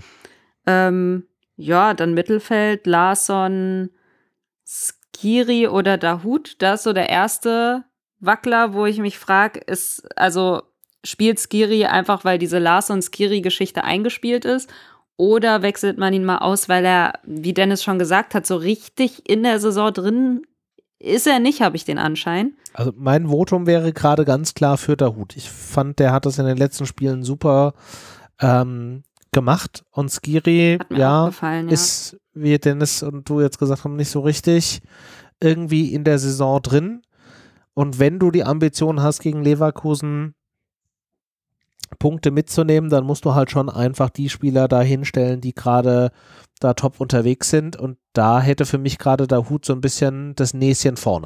Dann Mittelfeld, Larsson, Skiri oder Dahoud. Das ist so der erste Wackler, wo ich mich frage, spielt Skiri einfach, weil diese Larsson-Skiri-Geschichte eingespielt ist? Oder wechselt man ihn mal aus, weil er, wie Dennis schon gesagt hat, so richtig in der Saison drin ist er nicht, habe ich den Anschein. Also mein Votum wäre gerade ganz klar für Dahoud. Ich fand, der hat das in den letzten Spielen super gemacht und Skiri, hat mir auch gefallen, ist, wie Dennis und du jetzt gesagt haben, nicht so richtig irgendwie in der Saison drin. Und wenn du die Ambition hast, gegen Leverkusen Punkte mitzunehmen, dann musst du halt schon einfach die Spieler da hinstellen, die gerade da top unterwegs sind und da hätte für mich gerade Dahoud so ein bisschen das Näschen vorne.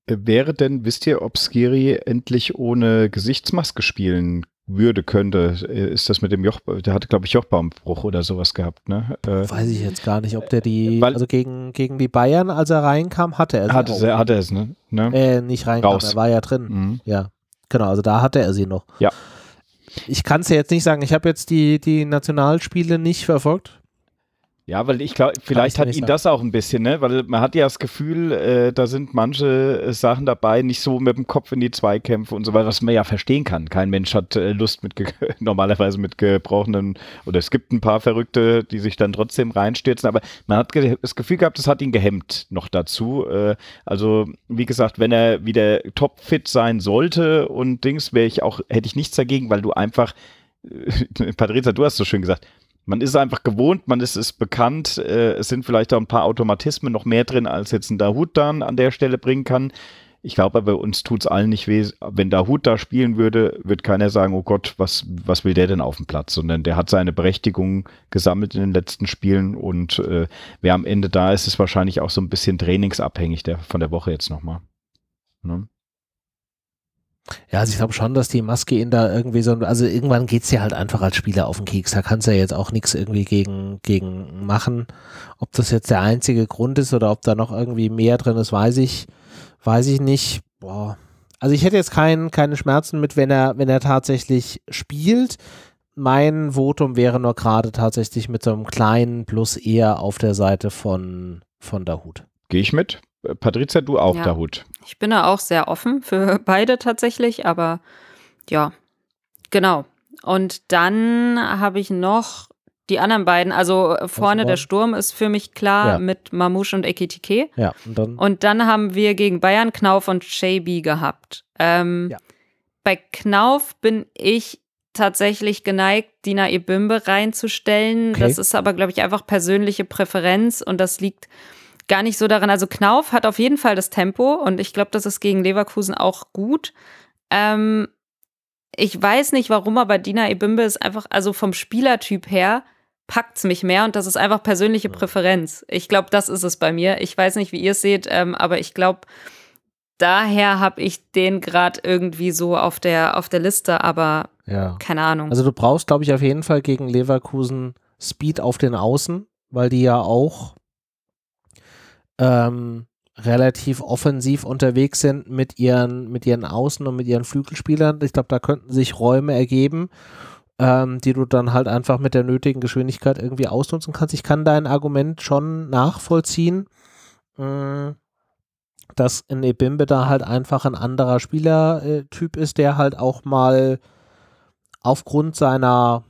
wisst ihr, ob Skiri endlich ohne Gesichtsmaske spielen könnte? Ist das mit dem der hatte, glaube ich, Jochbaumbruch oder sowas gehabt, ne? Weiß ich jetzt gar nicht, ob der also gegen die Bayern, als er reinkam, hatte er sie Hatte er es, ne? Nicht reinkam, er war ja drin. Mhm. Ja, genau, also da hatte er sie noch. Ja. Ich kann es ja jetzt nicht sagen, ich habe jetzt die Nationalspiele nicht verfolgt. Ja, weil ich glaube, vielleicht hat ihn das auch ein bisschen, ne? Weil man hat ja das Gefühl, da sind manche Sachen dabei, nicht so mit dem Kopf in die Zweikämpfe und so weiter, was man ja verstehen kann. Kein Mensch hat Lust normalerweise mit gebrochenen, oder es gibt ein paar Verrückte, die sich dann trotzdem reinstürzen, aber man hat das Gefühl gehabt, das hat ihn gehemmt noch dazu. Also, wie gesagt, wenn er wieder topfit sein sollte und Dings, hätte ich nichts dagegen, weil du einfach, Patrizia, du hast so schön gesagt, man ist einfach gewohnt, man ist es bekannt, es sind vielleicht auch ein paar Automatismen noch mehr drin, als jetzt ein Dahoud dann an der Stelle bringen kann. Ich glaube aber, uns tut es allen nicht weh. Wenn Dahoud da spielen würde, wird keiner sagen, oh Gott, was will der denn auf dem Platz? Sondern der hat seine Berechtigung gesammelt in den letzten Spielen und wer am Ende da ist, ist wahrscheinlich auch so ein bisschen trainingsabhängig von der Woche jetzt nochmal. Ne? Ja, also ich glaube schon, dass die Maske ihn da irgendwie also irgendwann geht es ja halt einfach als Spieler auf den Keks, da kannst du ja jetzt auch nichts irgendwie gegen machen. Ob das jetzt der einzige Grund ist oder ob da noch irgendwie mehr drin ist, weiß ich nicht. Boah. Also ich hätte jetzt keine Schmerzen mit, wenn er tatsächlich spielt. Mein Votum wäre nur gerade tatsächlich mit so einem kleinen Plus eher auf der Seite von Dahoud. Gehe ich mit? Patrizia, du auch, ja. Dahoud. Ich bin da auch sehr offen für beide tatsächlich, aber ja, genau. Und dann habe ich noch die anderen beiden, also vorne der Sturm ist für mich klar mit Mamouche und Ekitike. Ja, und dann haben wir gegen Bayern Knauf und Shaby gehabt. Bei Knauf bin ich tatsächlich geneigt, Dina Ebimbe reinzustellen. Okay. Das ist aber, glaube ich, einfach persönliche Präferenz und das liegt gar nicht so daran. Also Knauf hat auf jeden Fall das Tempo und ich glaube, das ist gegen Leverkusen auch gut. Ich weiß nicht, warum, aber Dina Ebimbe ist einfach, also vom Spielertyp her, packt es mich mehr und das ist einfach persönliche Präferenz. Ich glaube, das ist es bei mir. Ich weiß nicht, wie ihr es seht, aber ich glaube, daher habe ich den gerade irgendwie so auf der Liste, aber keine Ahnung. Also du brauchst, glaube ich, auf jeden Fall gegen Leverkusen Speed auf den Außen, weil die ja auch relativ offensiv unterwegs sind mit ihren Außen- und mit ihren Flügelspielern. Ich glaube, da könnten sich Räume ergeben, die du dann halt einfach mit der nötigen Geschwindigkeit irgendwie ausnutzen kannst. Ich kann dein Argument schon nachvollziehen, dass in Ebimbe da halt einfach ein anderer Spielertyp ist, der halt auch mal aufgrund seines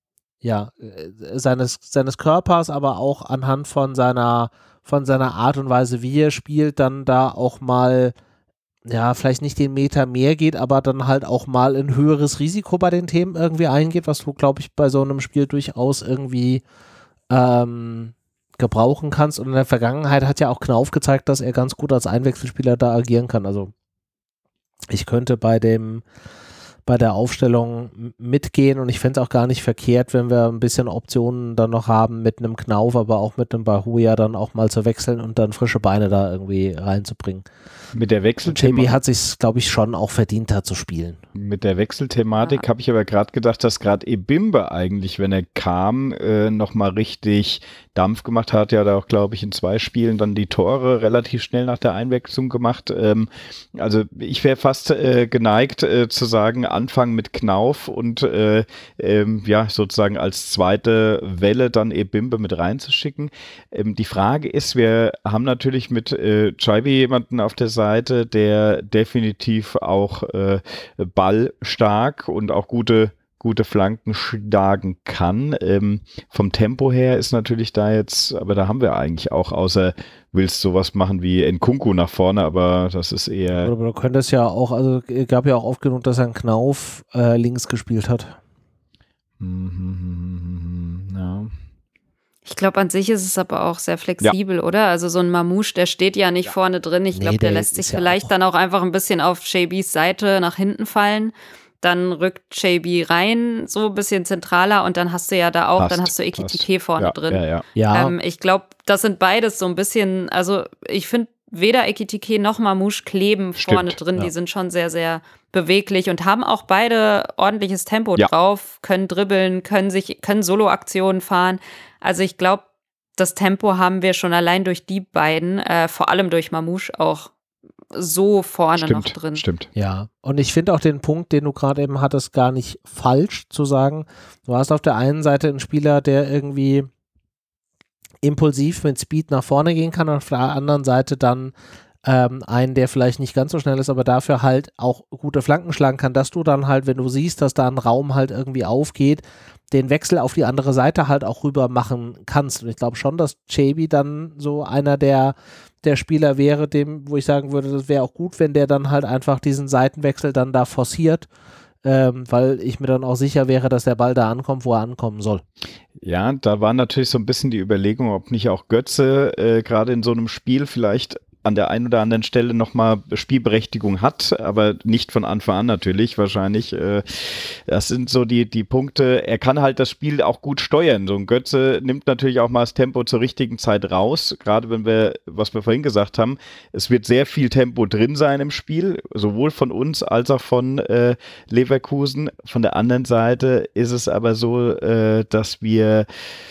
Körpers, aber auch anhand von seiner Art und Weise, wie er spielt, dann da auch mal, vielleicht nicht den Meter mehr geht, aber dann halt auch mal ein höheres Risiko bei den Themen irgendwie eingeht, was du, glaube ich, bei so einem Spiel durchaus irgendwie gebrauchen kannst. Und in der Vergangenheit hat ja auch Knauf gezeigt, dass er ganz gut als Einwechselspieler da agieren kann. Also ich könnte bei der Aufstellung mitgehen und ich fände es auch gar nicht verkehrt, wenn wir ein bisschen Optionen dann noch haben mit einem Knauf, aber auch mit einem Bahuja dann auch mal zu wechseln und dann frische Beine da irgendwie reinzubringen. Mit der Wechselthematik. JB hat sich, glaube ich, schon auch verdient, da zu spielen. Mit der Wechselthematik habe ich aber gerade gedacht, dass gerade Ebimbe eigentlich, wenn er kam, nochmal richtig Dampf gemacht hat. Ja, da auch, glaube ich, in 2 Spielen dann die Tore relativ schnell nach der Einwechslung gemacht. Also ich wäre fast geneigt zu sagen, anfangen mit Knauf und sozusagen als zweite Welle dann Ebimbe mit reinzuschicken. Die Frage ist, wir haben natürlich mit JB jemanden auf der Seite, der definitiv auch ballstark und auch gute Flanken schlagen kann. Vom Tempo her ist natürlich da jetzt, aber da haben wir eigentlich auch, außer willst sowas machen wie Nkunku nach vorne, aber das ist eher... Aber du könntest ja auch, also gab ja auch oft genug, dass ein Knauf links gespielt hat. Ja. Ich glaube, an sich ist es aber auch sehr flexibel, oder? Also so ein Mamouche, der steht ja nicht vorne drin. Ich glaube, der lässt sich vielleicht dann auch einfach ein bisschen auf JBs Seite nach hinten fallen. Dann rückt JB rein, so ein bisschen zentraler und dann hast du ja da auch, dann hast du Ekitike vorne drin. Ja. Ich glaube, das sind beides so ein bisschen, also ich finde weder Ekitike noch Mamouche kleben vorne drin. Ja. Die sind schon sehr, sehr beweglich und haben auch beide ordentliches Tempo drauf, können dribbeln, können Solo-Aktionen fahren. Also ich glaube, das Tempo haben wir schon allein durch die beiden, vor allem durch Mamouche auch so vorne noch drin. Stimmt. Ja, und ich finde auch den Punkt, den du gerade eben hattest, gar nicht falsch zu sagen. Du hast auf der einen Seite einen Spieler, der irgendwie impulsiv mit Speed nach vorne gehen kann und auf der anderen Seite dann einen, der vielleicht nicht ganz so schnell ist, aber dafür halt auch gute Flanken schlagen kann, dass du dann halt, wenn du siehst, dass da ein Raum halt irgendwie aufgeht, den Wechsel auf die andere Seite halt auch rüber machen kannst. Und ich glaube schon, dass Chaby dann so einer der Spieler wäre, wo ich sagen würde, das wäre auch gut, wenn der dann halt einfach diesen Seitenwechsel dann da forciert, weil ich mir dann auch sicher wäre, dass der Ball da ankommt, wo er ankommen soll. Ja, da war natürlich so ein bisschen die Überlegung, ob nicht auch Götze gerade in so einem Spiel vielleicht an der einen oder anderen Stelle nochmal Spielberechtigung hat, aber nicht von Anfang an natürlich, wahrscheinlich. Das sind so die Punkte. Er kann halt das Spiel auch gut steuern. So ein Götze nimmt natürlich auch mal das Tempo zur richtigen Zeit raus, gerade was wir vorhin gesagt haben, es wird sehr viel Tempo drin sein im Spiel, sowohl von uns als auch von Leverkusen. Von der anderen Seite ist es aber so, dass wir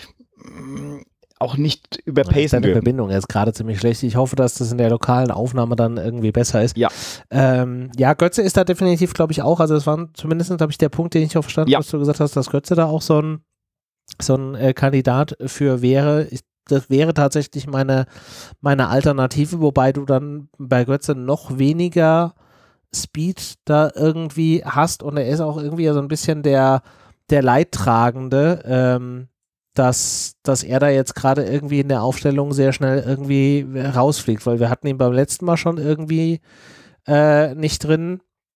auch nicht überpacen Deine Verbindung ist gerade ziemlich schlecht. Ich hoffe, dass das in der lokalen Aufnahme dann irgendwie besser ist. Ja. Ja, Götze ist da definitiv, glaube ich, auch. Also es war zumindest, glaube ich, der Punkt, den ich auch verstanden habe, was du gesagt hast, dass Götze da auch so ein Kandidat für wäre. Das wäre tatsächlich meine Alternative, wobei du dann bei Götze noch weniger Speed da irgendwie hast und er ist auch irgendwie so ein bisschen der Leidtragende, dass er da jetzt gerade irgendwie in der Aufstellung sehr schnell irgendwie rausfliegt, weil wir hatten ihn beim letzten Mal schon irgendwie nicht drin.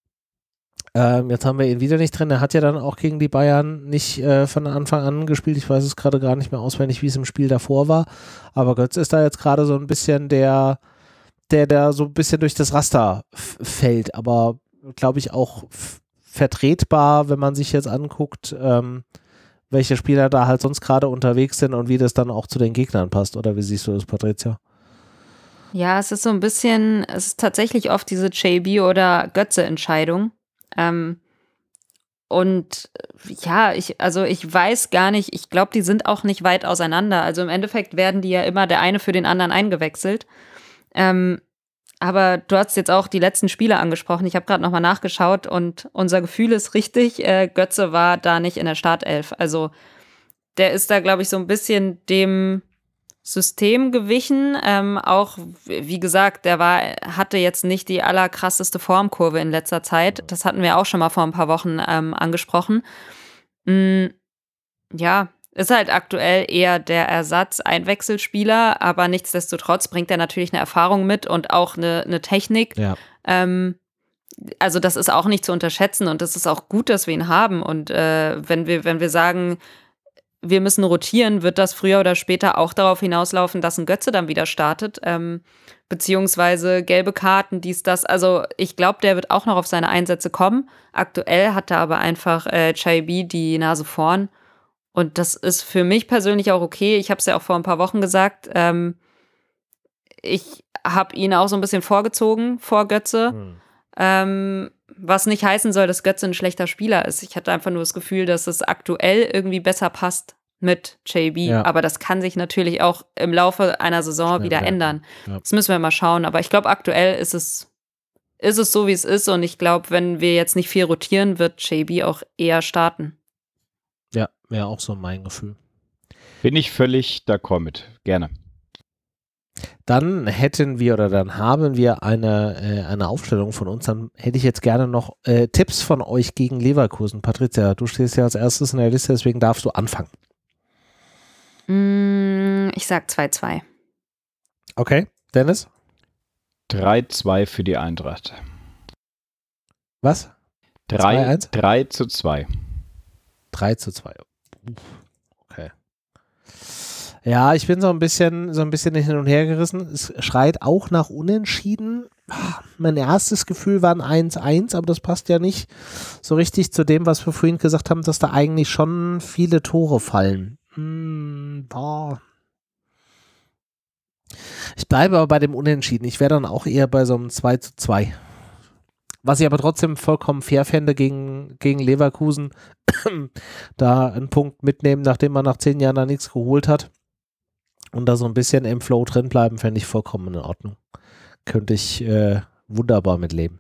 Jetzt haben wir ihn wieder nicht drin. Er hat ja dann auch gegen die Bayern nicht von Anfang an gespielt. Ich weiß es gerade gar nicht mehr auswendig, wie es im Spiel davor war. Aber Götze ist da jetzt gerade so ein bisschen der da so ein bisschen durch das Raster fällt. Aber glaube ich auch vertretbar, wenn man sich jetzt anguckt, welche Spieler da halt sonst gerade unterwegs sind und wie das dann auch zu den Gegnern passt. Oder wie siehst du das, Patricia? Ja, es ist so ein bisschen, es ist tatsächlich oft diese JB oder Götze-Entscheidung. Und ja, ich weiß gar nicht, ich glaube, die sind auch nicht weit auseinander. Also im Endeffekt werden die ja immer der eine für den anderen eingewechselt. Aber du hast jetzt auch die letzten Spiele angesprochen. Ich habe gerade nochmal nachgeschaut und unser Gefühl ist richtig, Götze war da nicht in der Startelf. Also der ist da, glaube ich, so ein bisschen dem System gewichen. Auch, wie gesagt, hatte jetzt nicht die allerkrasseste Formkurve in letzter Zeit. Das hatten wir auch schon mal vor ein paar Wochen angesprochen. Ja, ist halt aktuell eher der Ersatz-Einwechselspieler, aber nichtsdestotrotz bringt er natürlich eine Erfahrung mit und auch eine Technik. Ja. Also das ist auch nicht zu unterschätzen und das ist auch gut, dass wir ihn haben. Und wenn wir sagen, wir müssen rotieren, wird das früher oder später auch darauf hinauslaufen, dass ein Götze dann wieder startet, beziehungsweise gelbe Karten, dies, das. Also ich glaube, der wird auch noch auf seine Einsätze kommen. Aktuell hat er aber einfach Chaibi die Nase vorn. Und das ist für mich persönlich auch okay. Ich habe es ja auch vor ein paar Wochen gesagt. Ich habe ihn auch so ein bisschen vorgezogen vor Götze. Was nicht heißen soll, dass Götze ein schlechter Spieler ist. Ich hatte einfach nur das Gefühl, dass es aktuell irgendwie besser passt mit JB. Ja. Aber das kann sich natürlich auch im Laufe einer Saison wieder ändern. Ja. Das müssen wir mal schauen. Aber ich glaube, aktuell ist es so, wie es ist. Und ich glaube, wenn wir jetzt nicht viel rotieren, wird JB auch eher starten. Ja, wäre auch so mein Gefühl. Bin ich völlig d'accord mit. Gerne. Dann haben wir eine Aufstellung von uns. Dann hätte ich jetzt gerne noch Tipps von euch gegen Leverkusen. Patricia, du stehst ja als erstes in der Liste, deswegen darfst du anfangen. Ich sag 2-2. Okay, Dennis? 3-2 für die Eintracht. Was? 3-2. 3-2. 3-2. Okay. Ja, ich bin so ein bisschen hin und her gerissen. Es schreit auch nach Unentschieden. Mein erstes Gefühl war ein 1-1, aber das passt ja nicht so richtig zu dem, was wir vorhin gesagt haben, dass da eigentlich schon viele Tore fallen. Ich bleibe aber bei dem Unentschieden. Ich wäre dann auch eher bei so einem 2:2. Was ich aber trotzdem vollkommen fair fände gegen Leverkusen, da einen Punkt mitnehmen, nachdem man nach 10 Jahren da nichts geholt hat und da so ein bisschen im Flow drin bleiben, fände ich vollkommen in Ordnung. Könnte ich wunderbar mitleben.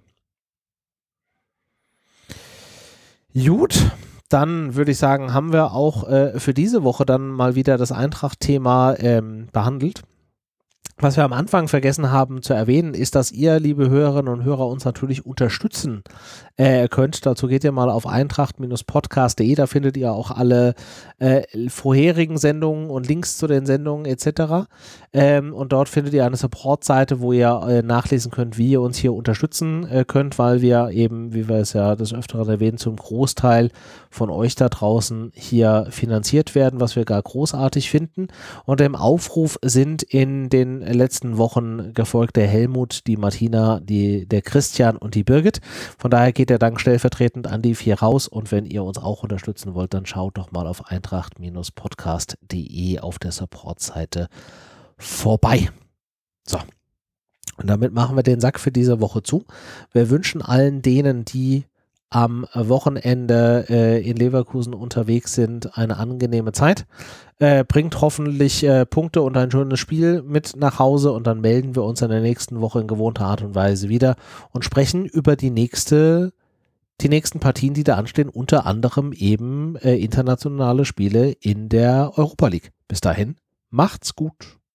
Gut, dann würde ich sagen, haben wir auch für diese Woche dann mal wieder das Eintracht-Thema behandelt. Was wir am Anfang vergessen haben zu erwähnen, ist, dass ihr, liebe Hörerinnen und Hörer, uns natürlich unterstützen könnt. Dazu geht ihr mal auf eintracht-podcast.de, da findet ihr auch alle vorherigen Sendungen und Links zu den Sendungen etc. Und dort findet ihr eine Support-Seite, wo ihr nachlesen könnt, wie ihr uns hier unterstützen könnt, weil wir eben, wie wir es ja des Öfteren erwähnen, zum Großteil von euch da draußen hier finanziert werden, was wir gar großartig finden. Und im Aufruf sind in den letzten Wochen gefolgt der Helmut, die Martina, der Christian und die Birgit. Von daher geht der Dank stellvertretend an die 4 raus, und wenn ihr uns auch unterstützen wollt, dann schaut doch mal auf eintracht-podcast.de auf der Support-Seite vorbei. So, und damit machen wir den Sack für diese Woche zu. Wir wünschen allen denen, die am Wochenende in Leverkusen unterwegs sind, eine angenehme Zeit. Bringt hoffentlich Punkte und ein schönes Spiel mit nach Hause, und dann melden wir uns in der nächsten Woche in gewohnter Art und Weise wieder und sprechen über die nächsten Partien, die da anstehen, unter anderem eben internationale Spiele in der Europa League. Bis dahin, macht's gut.